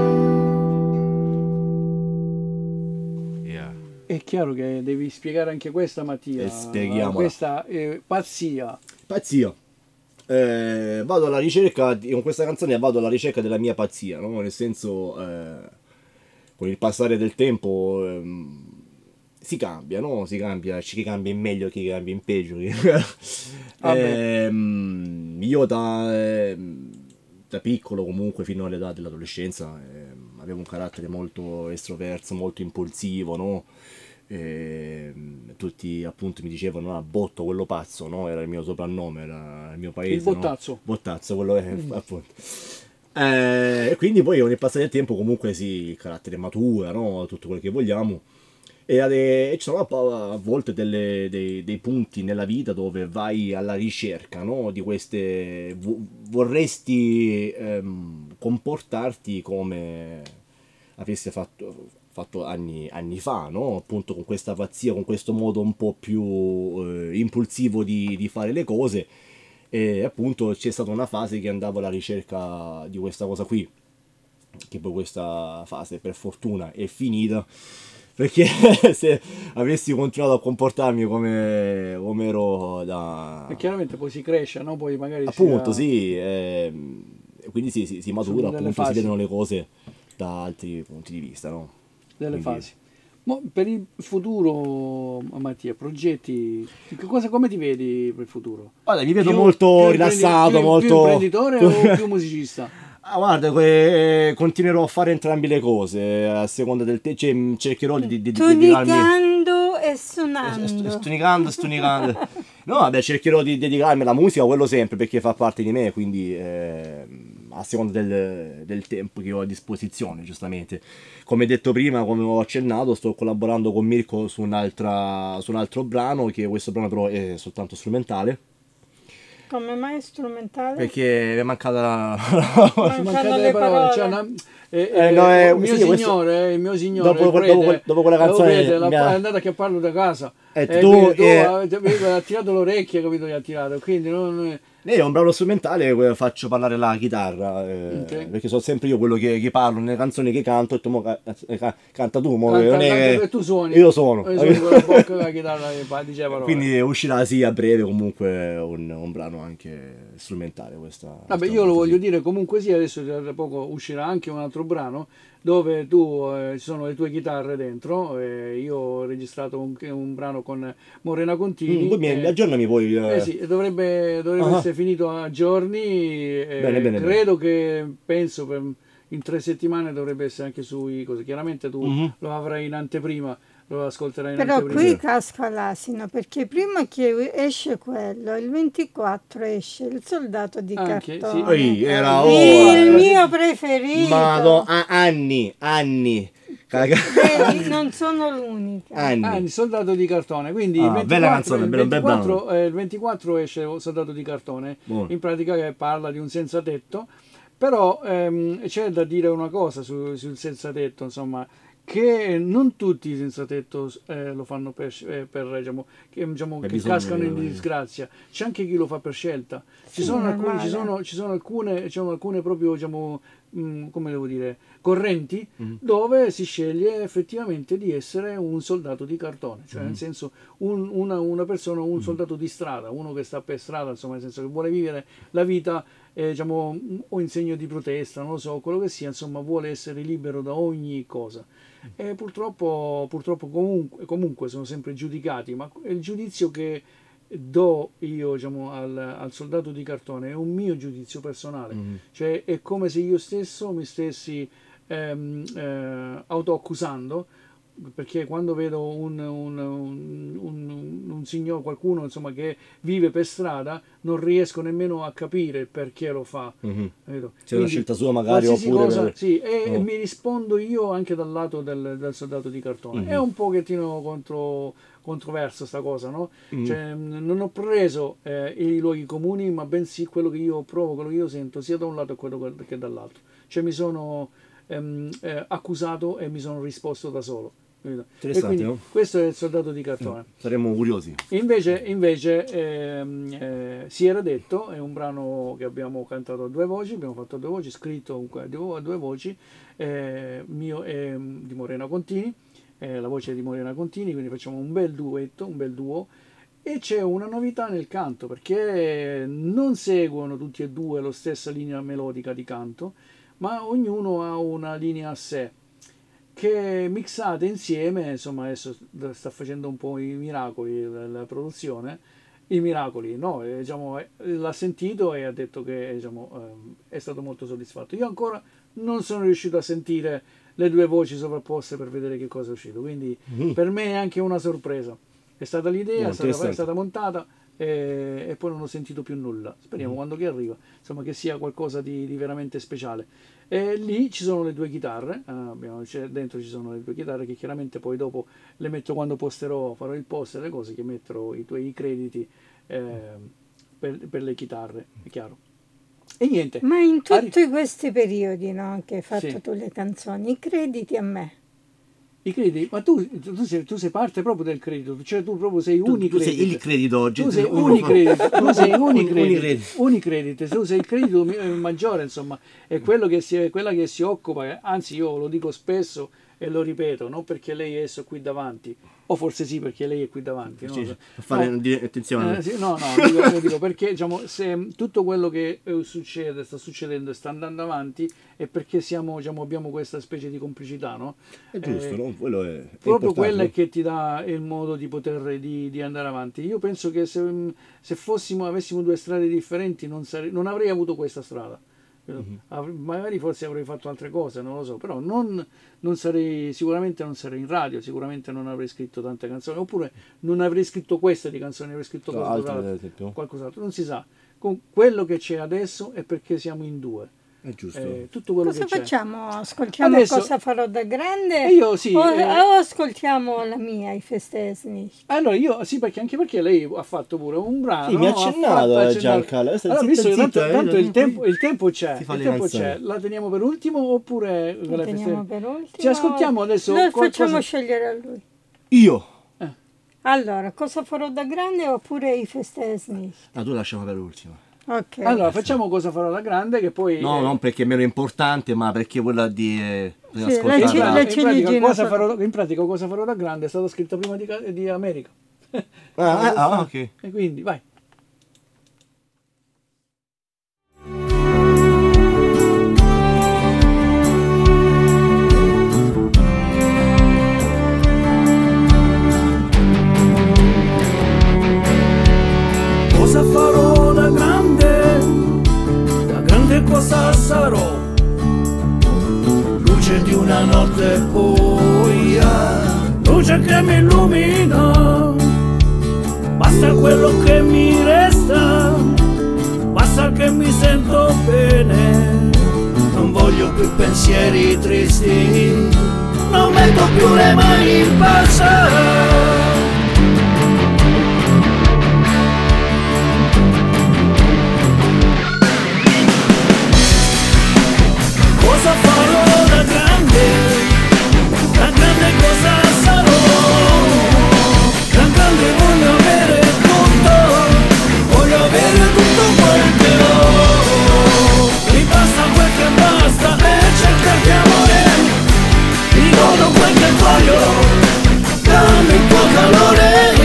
Yeah. È chiaro che devi spiegare anche questa, Mattia. E spieghiamola. Questa eh, Pazzia. Pazzia. Eh, vado alla ricerca, di- con questa canzone vado alla ricerca della mia pazzia, no? Nel senso, eh, con il passare del tempo ehm, si cambia, no? Si cambia, c'è chi cambia in meglio, chi cambia in peggio. Ehm, io da, ehm, da piccolo, comunque fino all'età dell'adolescenza, ehm, avevo un carattere molto estroverso, molto impulsivo, no? Ehm, tutti appunto mi dicevano ah, Botto, quello pazzo, no? Era il mio soprannome, era il mio paese, Il no? Bottazzo. Bottazzo, quello è appunto. Eh, E quindi poi con il passare del tempo comunque sì, il carattere matura, no? Tutto quello che vogliamo. E, ade- e ci sono a, a volte delle- dei, dei punti nella vita dove vai alla ricerca, no? Di queste... vo- vorresti ehm, comportarti come avresti fatto, fatto anni, anni fa, no? Appunto con questa pazzia, con questo modo un po' più eh, impulsivo di, di fare le cose. E appunto c'è stata una fase che andavo alla ricerca di questa cosa qui, che poi questa fase per fortuna è finita, perché se avessi continuato a comportarmi come, come ero da... E chiaramente poi si cresce, no? Poi magari si appunto ha- sì, ehm, quindi si, si, si matura, Sono delle appunto si fasi. vedono le cose da altri punti di vista, no? delle Quindi- fasi. Mo, per il futuro, Mattia, progetti, che cosa, come ti vedi per il futuro? Guarda, mi vedo Più- molto più rilassato, imprendi- più- molto... più imprenditore o più musicista? Ah, guarda, que- continuerò a fare entrambe le cose a seconda del tempo, cioè, cercherò di, di, di dedicarmi... Tunicando e St- suonando. Stunicando, stunicando. No, vabbè, cercherò di dedicarmi alla musica, quello sempre, perché fa parte di me, quindi eh, a seconda del, del tempo che ho a disposizione, giustamente. Come detto prima, come ho accennato, sto collaborando con Mirko su, un'altra, su un altro brano, che questo brano però è soltanto strumentale, Come mai strumentale? perché mi è mancata la... Mancano Mancate le le parole, parole. cioè, una- eh, Eh, eh, no, eh, il mio sì, questo- signore, il mio signore, dopo- il prete, dopo quel- dopo quella lo canzone vede, la- mi ha- è andata a chiapparlo da casa. Eh, Eh, tu, quindi tu eh, avete- vedi, ha tirato l'orecchia, capito? Gli ha tirato, quindi non... Io è un brano strumentale, eh, faccio parlare la chitarra, eh, Ok. perché sono sempre io quello che, che parlo nelle canzoni che canto, e tu mo ca- eh, ca- canta tu, mo, Canta- non è canta che- e tu suoni. Io suono. E suoni con la bocca la chitarra che fa- dice parole. Quindi uscirà sì a breve comunque un, un brano anche strumentale questa. Vabbè, questa io lo volta, voglio sì. dire comunque sia, adesso tra poco uscirà anche un altro brano dove tu eh, ci sono le tue chitarre dentro. E io ho registrato un, un brano con Morena Contini. Mm, poi mi, e- mi aggiornami poi. eh. Eh sì, dovrebbe, dovrebbe Ah. essere finito a giorni. eh, Bene, bene, credo che, penso, per, in tre settimane dovrebbe essere anche sui cose. Chiaramente tu Mhm. lo avrai in anteprima, lo ascolterai in Però anteprima. qui casca l'asino, perché prima che esce quello, il ventiquattro esce il soldato di Anche, cartone. sì. Ehi, era Eh, ora. Il mio preferito. Madò, a- anni, anni. Caga- Vedi, non sono l'unica. anni. Ah, il soldato di cartone, quindi Ah, il, ventiquattro, bella canzone, il, bello, un bel ventiquattro, eh, il ventiquattro esce il soldato di cartone, Buono. in pratica che parla di un senza tetto, però ehm, c'è da dire una cosa su- sul senza tetto, insomma, che non tutti i senza tetto eh, lo fanno per, eh, per, diciamo, che, diciamo, Per che bisogno, cascano in eh. disgrazia, c'è anche chi lo fa per scelta, ci Sì, sono, alcuni, normale. ci sono, ci sono alcune, ci sono alcune proprio, diciamo, mh, come devo dire, correnti dove si sceglie effettivamente di essere un soldato di cartone, cioè nel senso un- una, una persona, un soldato di strada, uno che sta per strada, insomma, nel senso che vuole vivere la vita, eh, diciamo, mh, o in segno di protesta, non lo so, quello che sia, insomma, vuole essere libero da ogni cosa. E purtroppo, purtroppo comunque, comunque sono sempre giudicati, ma il giudizio che do io, diciamo, al, al soldato di cartone è un mio giudizio personale, cioè è come se io stesso mi stessi ehm, eh, autoaccusando, perché quando vedo un, un, un, un, un signore, qualcuno insomma che vive per strada, non riesco nemmeno a capire perché lo fa. Mhm. capito? C'è una Quindi, scelta sua magari, qualsiasi oppure cosa, per- sì, e, e Oh. mi rispondo io anche dal lato del, del soldato di cartone. Mhm. È un pochettino contro, controverso sta cosa, no? Mhm. Cioè, mh, non ho preso eh, i luoghi comuni, ma bensì quello che io provo, quello che io sento, sia da un lato che quello che dall'altro. Cioè mi sono ehm, eh, accusato e mi sono risposto da solo. capito? E Interessante, quindi no? questo è il soldato di cartone. Saremmo curiosi. Invece, invece ehm, eh, si era detto, è un brano che abbiamo cantato a due voci, abbiamo fatto a due voci, scritto un- a due voci, eh, mio e mm, di Morena Contini, eh, la voce di Morena Contini, quindi facciamo un bel duetto, un bel duo. E c'è una novità nel canto, perché non seguono tutti e due la stessa linea melodica di canto, ma ognuno ha una linea a sé, che mixate insieme, insomma adesso sta facendo un po' i miracoli la, la produzione, i miracoli, no? E, diciamo, eh, l'ha sentito e ha detto che, diciamo, ehm, è stato molto soddisfatto. Io ancora non sono riuscito a sentire le due voci sovrapposte per vedere che cosa è uscito, quindi Mhm. per me è anche una sorpresa. È stata l'idea, Oh, è stata, è interessante. stata montata, e, e poi non ho sentito più nulla. Speriamo Mm. quando che arriva, insomma, che sia qualcosa di, di veramente speciale. E lì ci sono le due chitarre, eh, abbiamo- c'è- dentro ci sono le due chitarre che chiaramente poi dopo le metto quando posterò, farò il post e le cose, che metterò i tuoi crediti eh, per, per le chitarre, è chiaro. E niente. Ma in arri- tutti questi periodi, no, che hai fatto Sì. tu le canzoni, i crediti a me. I crediti, ma tu, tu, sei, tu sei parte proprio del credito, cioè tu proprio sei Tu, tu unicredit. sei il credito oggi. Tu sei unicredit, tu sei unicredit, Unicredit. unicredit, tu sei il credito mi- maggiore, insomma, è quello che si, è quella che si occupa, anzi io lo dico spesso e lo ripeto, non perché lei è esso qui davanti, o forse sì perché lei è qui davanti, no? Sì, sì, fare No. di- attenzione. Eh, sì, no, no, dico, lo dico perché diciamo, se tutto quello che eh, succede, sta succedendo e sta andando avanti è perché siamo, diciamo, abbiamo questa specie di complicità, no? È giusto, Eh, no? Quello è, è proprio importante, quella no? è che ti dà il modo di poter di, di andare avanti. Io penso che se, se fossimo, avessimo due strade differenti non, sare- non avrei avuto questa strada. Av- magari forse avrei fatto altre cose, non lo so, però non, non sarei, sicuramente non sarei in radio, sicuramente non avrei scritto tante canzoni, oppure non avrei scritto queste di canzoni, avrei scritto No, altre, ad qualcos'altro, esempio. qualcos'altro, non si sa. Con quello che c'è adesso è perché siamo in due. È giusto. Eh, tutto quello Cosa che c'è. facciamo? Ascoltiamo Adesso- Cosa farò da grande? E io sì, o, eh. o ascoltiamo la mia, i festesni? Allora io sì, perché anche perché lei ha fatto pure un brano. Sì, mi ha no? accennato, fatto- eh, accennato. Giancarlo. Adesso Allora, zitta, visto che tanto, zitta, eh, tanto il, qui tempo, il tempo c'è, si fa il le tempo canzoni. c'è, la teniamo per ultimo oppure Lo la teniamo feste- per ultimo. Ci ascoltiamo adesso Lo qualcosa- facciamo scegliere a lui. Io. Allora, cosa farò da grande oppure i festesni? Ah, tu lasciamo per l'ultima. Ok. Allora facciamo Cosa farò da grande che poi No, eh, non perché è meno importante, ma perché quella di eh, Sì, ascoltarla. la- in, la- pratica, in pratica ciliegina cosa fa- farò, in pratica Cosa farò da grande è stata scritta prima di, ca- di America. Ah, ah, ah, ok. E quindi vai. Cosa farò da grande? Da grande cosa sarò? Luce di una notte buia, luce che mi illumina. Basta quello che mi resta, basta che mi sento bene. Non voglio più pensieri tristi, non metto più le mani in pancia. Cosa farò da grande? Da grande cosa sarò? Da grande voglio avere tutto, voglio avere tutto quel che ho. Mi basta quel che basta e cercare amore. Mi godo quel che voglio, dammi il tuo calore.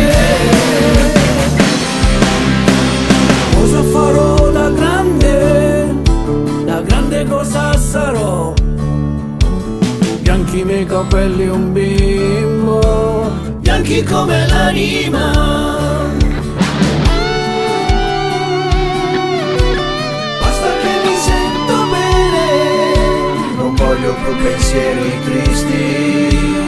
Cosa farò da grande? Da grande cosa sarò? Bianchi i miei capelli un bimbo, bianchi come l'anima. Basta che mi sento bene, non voglio più pensieri tristi.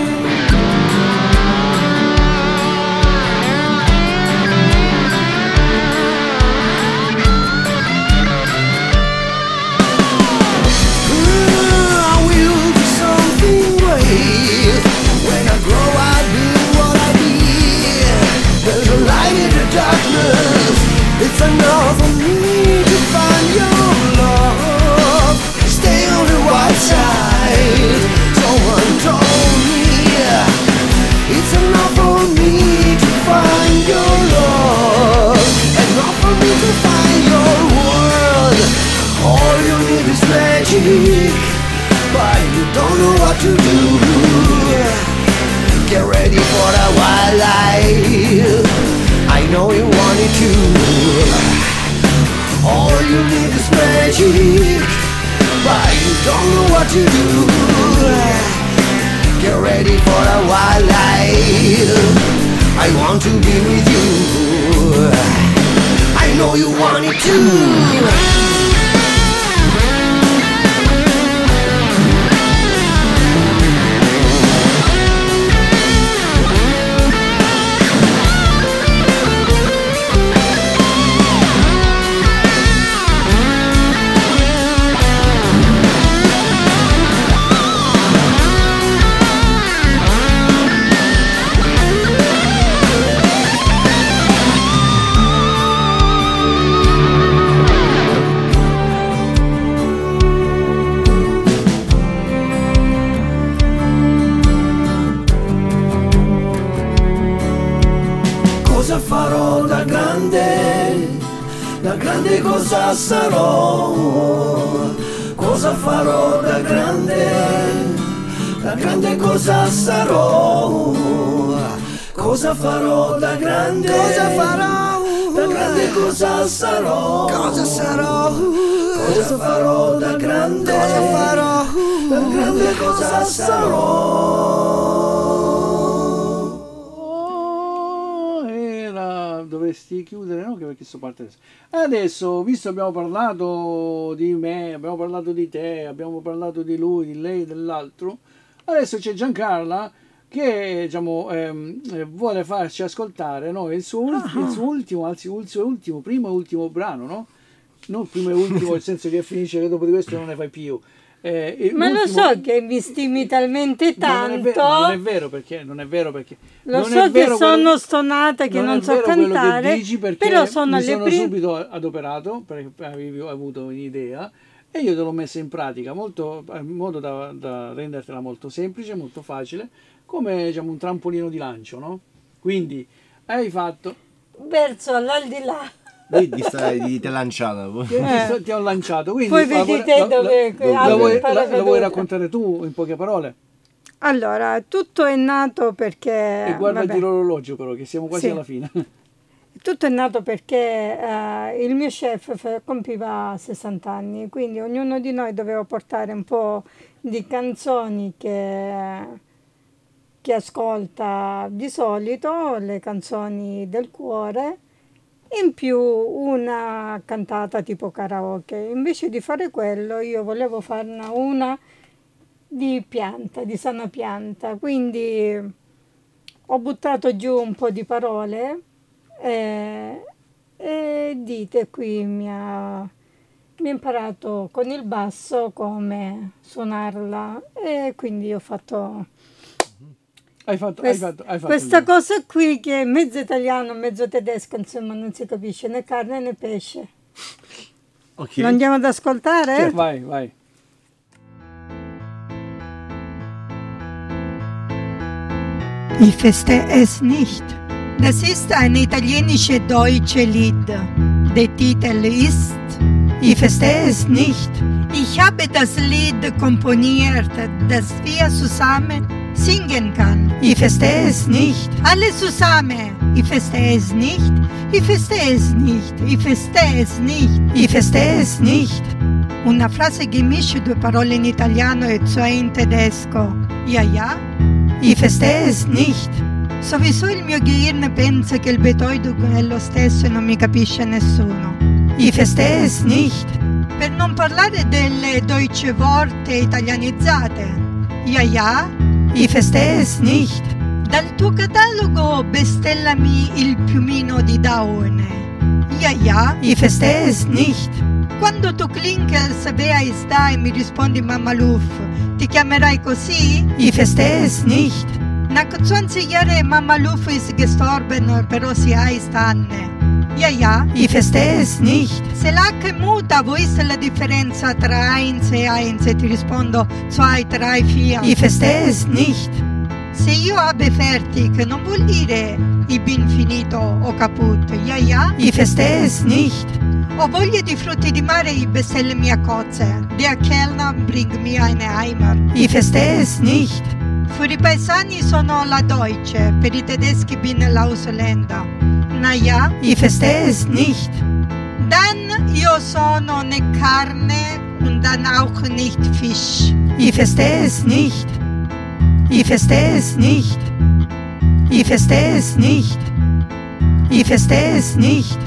I will do something great. When I grow I'll be what I be. There's a light in the darkness. It's enough for me to find your love. Stay on the right side. Someone told me it's enough for me to find your love. Enough for me to find your world. All you need is magic, but you don't know what to do. Get ready for a wild life, I know you want it too. All you need is magic, but you don't know what to do. Get ready for a wild life, I want to be with you. I know you want it too. cosa farò da grande, da grande cosa sarò, cosa farò da grande, da grande cosa sarò, cosa farò da grande, cosa farò, da grande cosa sarò, cosa sarò, cosa farò da grande, cosa farò, da grande cosa sarò. Era, dovresti chiudere, no? Che perché sto parte adesso. Adesso, visto abbiamo parlato di me, abbiamo parlato di te, abbiamo parlato di lui, di lei, dell'altro, adesso c'è Giancarla che diciamo ehm, eh, vuole farci ascoltare, no? il, suo, ul- il suo ultimo, anzi il suo ultimo, primo e ultimo brano, no? Non primo e ultimo nel senso che finisce che dopo di questo non ne fai più. Eh, il- Ma lo l'ultimo- so che mi stimi talmente Ma non è tanto. vero, ma non è vero perché non è vero perché Lo non so è vero che sono quello- stonata, che non è so vero quello che cantare, dici perché però sono mi alle sono prime. subito adoperato perché avevi avuto un'idea e io te l'ho messa in pratica molto, in modo da, da rendertela molto semplice, molto facile, come diciamo un trampolino di lancio, no? Quindi hai fatto Verso l'aldilà. Lui ti stai di te lanciata. ti, ti sto- ti ho lanciato, quindi Poi la- vedi la- te la- dove la, la apri vuoi, il la- la vuoi paracadute. raccontare tu in poche parole? Allora, tutto è nato perché... E guardati vabbè, l'orologio però che siamo quasi Sì. alla fine. tutto è nato perché eh, il mio chef f- compiva sessanta anni, quindi ognuno di noi doveva portare un po' di canzoni che, che ascolta di solito, le canzoni del cuore, in più una cantata tipo karaoke. Invece di fare quello io volevo farne una di pianta, di sana pianta, quindi ho buttato giù un po' di parole e, e Dite qui mi ha, mi ha imparato con il basso come suonarla e quindi ho fatto, Hai fatto, quest- hai fatto, hai fatto questa il- cosa qui che è mezzo italiano, mezzo tedesco, insomma non si capisce né carne né pesce. Ok. Lo andiamo ad ascoltare? Certo, vai, vai. Ich verstehe es nicht. Das ist ein italienische-deutsche Lied. Der Titel ist Ich verstehe es nicht. Ich habe das Lied komponiert, das wir zusammen singen können. Ich verstehe es nicht. Alle zusammen. Ich verstehe es nicht. Ich verstehe es nicht. Ich verstehe es nicht. Ich verstehe es nicht. Una frase che misce due parole in italiano e zwei in tedesco. Ja, ja. Ich verstehe es nicht. Sowieso il mio Gehirn pensa che il betoido è lo stesso e non mi capisce nessuno. Ich verstehe es nicht. Per non parlare delle deutsche Worte italianizzate. Ja, ja. Ich verstehe es nicht. Dal tuo catalogo bestellami il piumino di Daune. Ja, ja. Ich verstehe es nicht. Quando tu klinkers wer ist da e mi rispondi Mamaluf, ti chiamerai così? Ich verstehe es nicht. Nach zwanzig Jahren Mamaluf ist gestorben, però si heißt Anne. Ja, ja, ich verstehe es nicht. Se l'H è muta, wo ist la differenza tra eins e eins? E ti rispondo zwei, drei, vier. Ich verstehe es nicht. Se io habe fertig, non vuol dire ich bin finito o kaputt. Ja, ja, ich verstehe es nicht. Ho voglia di frutti di mare, ich bestelle mir Kotze. Der Kellner bringt mir eine Eimer. Ich verstehe es nicht. Für i paesani sono la Deutsche, per i tedeschi bin l'Ausländer. Naja, ich verstehe es nicht. Dann io sono ne Carne und dann auch nicht Fisch. Ich verstehe es nicht. Ich verstehe es nicht. Ich verstehe es nicht. Ich verstehe es nicht.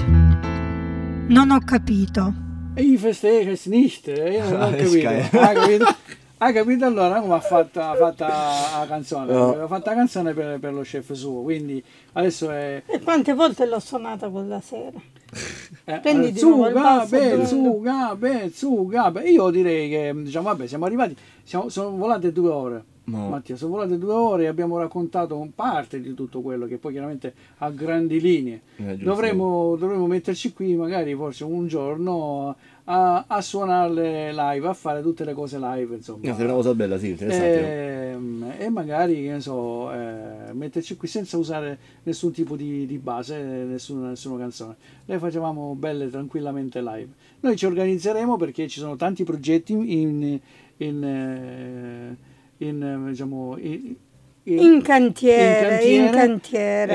Non ho capito. E i festeja nicht, eh, io non ho Ah, capito. Sky. Ha capito? Ha capito allora come ha fatto, ha fatto la canzone? No. Aveva fatto la canzone per, per lo chef suo, quindi adesso è... E quante volte l'ho suonata quella sera? Eh, Prendi eh, di nuovo il Zuga, basso, beh, Bruno. Zuga, beh, Zuga, beh. Io direi che diciamo vabbè siamo arrivati, siamo, sono volate due ore. No. Mattia, sono volate due ore e abbiamo raccontato un parte di tutto quello che poi chiaramente a grandi linee. Eh, giusto. Dovremmo, dovremmo metterci qui magari forse un giorno a, a suonarle live, a fare tutte le cose live insomma. No, sembra una cosa bella, sì, interessante. Ehm, e magari, che ne so, eh, metterci qui senza usare nessun tipo di, di base, nessuna, nessuna canzone. Le facevamo belle tranquillamente live. Noi ci organizzeremo perché ci sono tanti progetti in, in, in, in diciamo, in, in, in cantiere, in cantiere. In cantiere.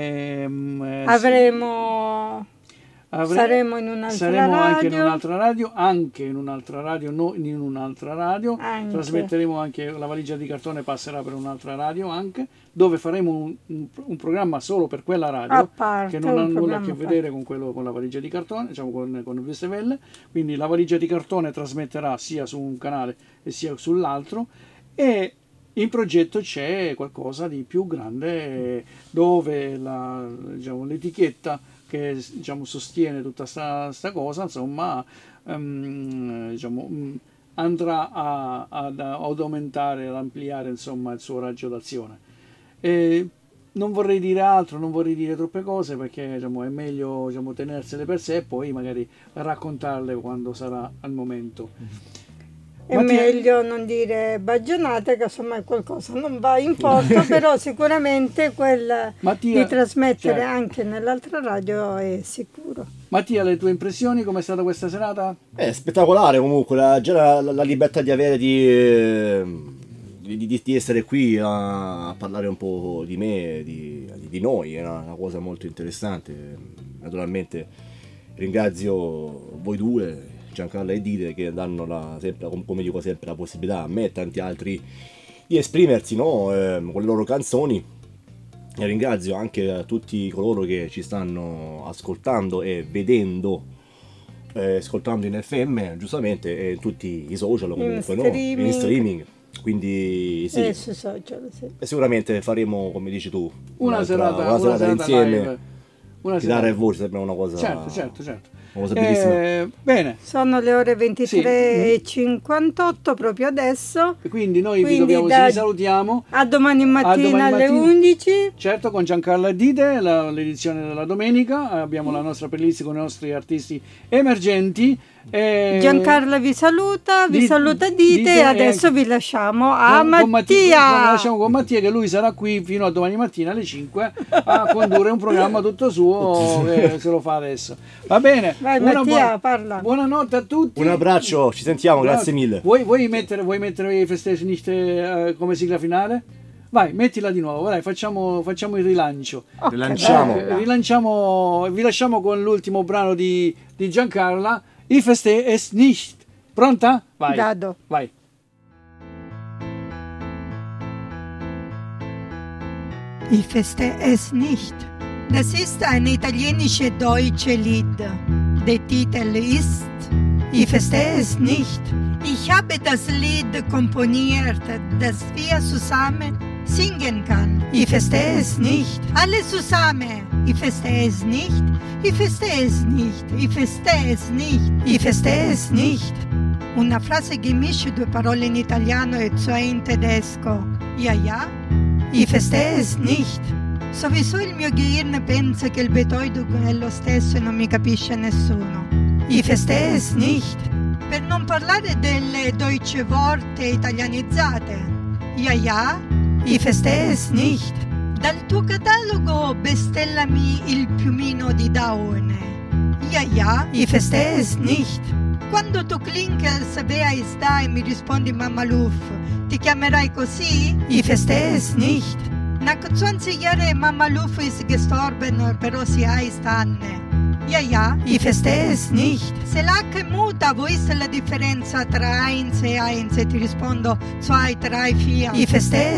Eh, Avremo... Avre- saremo in un'altra saremo radio. anche in un'altra radio, anche in un'altra radio, no, in un'altra radio. Anche. Trasmetteremo anche La Valigia di Cartone, passerà per un'altra radio anche, dove faremo un, un, un programma solo per quella radio, A parte, che non ha un nulla a che programma a vedere con quello con La Valigia di Cartone, diciamo con, con il Vestevelle. Quindi La Valigia di Cartone trasmetterà sia su un canale e sia sull'altro, e in progetto c'è qualcosa di più grande dove la, diciamo, l'etichetta che diciamo sostiene tutta sta, sta cosa, insomma, um, diciamo, um, andrà a, ad, ad aumentare, ad ampliare, insomma, il suo raggio d'azione. E non vorrei dire altro, non vorrei dire troppe cose, perché diciamo, è meglio, diciamo, tenersele per sé e poi magari raccontarle quando sarà al momento. È Mattia... meglio non dire bagionate, che insomma qualcosa non va in porto, però sicuramente quella Mattia, di trasmettere certo. anche nell'altra radio è sicuro. Mattia, le tue impressioni, com'è stata questa serata? È spettacolare comunque, la, già la, la, la libertà di avere di, eh, di, di, di essere qui a, a parlare un po' di me, di, di noi, è una, una cosa molto interessante. Naturalmente ringrazio voi due, Giancarlo e Dide, che danno la, sempre, come dico sempre, la possibilità a me e tanti altri di esprimersi, no? eh, con le loro canzoni. E ringrazio anche tutti coloro che ci stanno ascoltando e vedendo, eh, ascoltando in F M, giustamente, e in tutti i social comunque, in no? streaming. In streaming. Quindi sì, E sui social, sì. e sicuramente faremo, come dici tu, Una serata, una una serata serata insieme. live. Una Chitarra serata. e voce sembra una cosa, Certo, certo, certo. una cosa bellissima. Eh, bene, Sono le ore ventitré e cinquantotto proprio adesso. quindi noi vi, Quindi dobbiamo, da- vi salutiamo. A domani mattina domani alle mattina. undici. Certo, con Giancarlo e Dide, la- l'edizione della domenica, abbiamo la nostra playlist con i nostri artisti emergenti. E Giancarlo vi saluta, vi Di- saluta Dite, Dite e adesso e- vi lasciamo a con- con Matti- con- Mattia. lasciamo con Mattia, che lui sarà qui fino a domani mattina alle cinque a condurre un programma tutto suo, che se lo fa adesso. Va bene. Vai, Una Mattia, buona- parla. Buonanotte a tutti. Un abbraccio, ci sentiamo, grazie mille. Vuoi, vuoi mettere, vuoi mettere i Festesi Nicht eh, come sigla finale? Vai, mettila di nuovo, dai, facciamo, facciamo il rilancio. Rilanciamo. Eh, rilanciamo, vi lasciamo con l'ultimo brano di, di Giancarla, I Feste es nicht. Pronta? Vai. Vado. Vai. Ich verstehe es nicht. Das ist ein italienisches deutsche Lied. Der Titel ist Ich verstehe es nicht. Ich habe das Lied komponiert, das wir zusammen singen können. Ich verstehe es nicht. Alle zusammen. Ich verstehe es nicht. Ich verstehe es nicht. Ich verstehe es nicht. Ich verstehe es nicht. Una frase che unisce due parole in italiano e cioè in tedesco. Ja, ja. Ich verstehe es nicht. Sowieso il mio gehirn pensa che il betoido è lo stesso e non mi capisce nessuno. Ich verstehe es nicht. Per non parlare delle deutsche Worte italianizzate. Ja, ja. Ich verstehe es nicht. Dal tuo catalogo bestellami il piumino di Daune. Ja, ja. Ich verstehe es nicht. Quando tu klinkers wer ist da e mi rispondi Mamma Luff, ti chiamerai così? Ich verstehe es nicht. Nach zwanzig Jahren Mamma Luff ist gestorben, però sie heißt Anne. Ja, ja, ich verstehe es nicht. Se l'H è muta, wo ist la differenza tra eins e eins? E ti rispondo zwei, drei, vier. Ich verstehe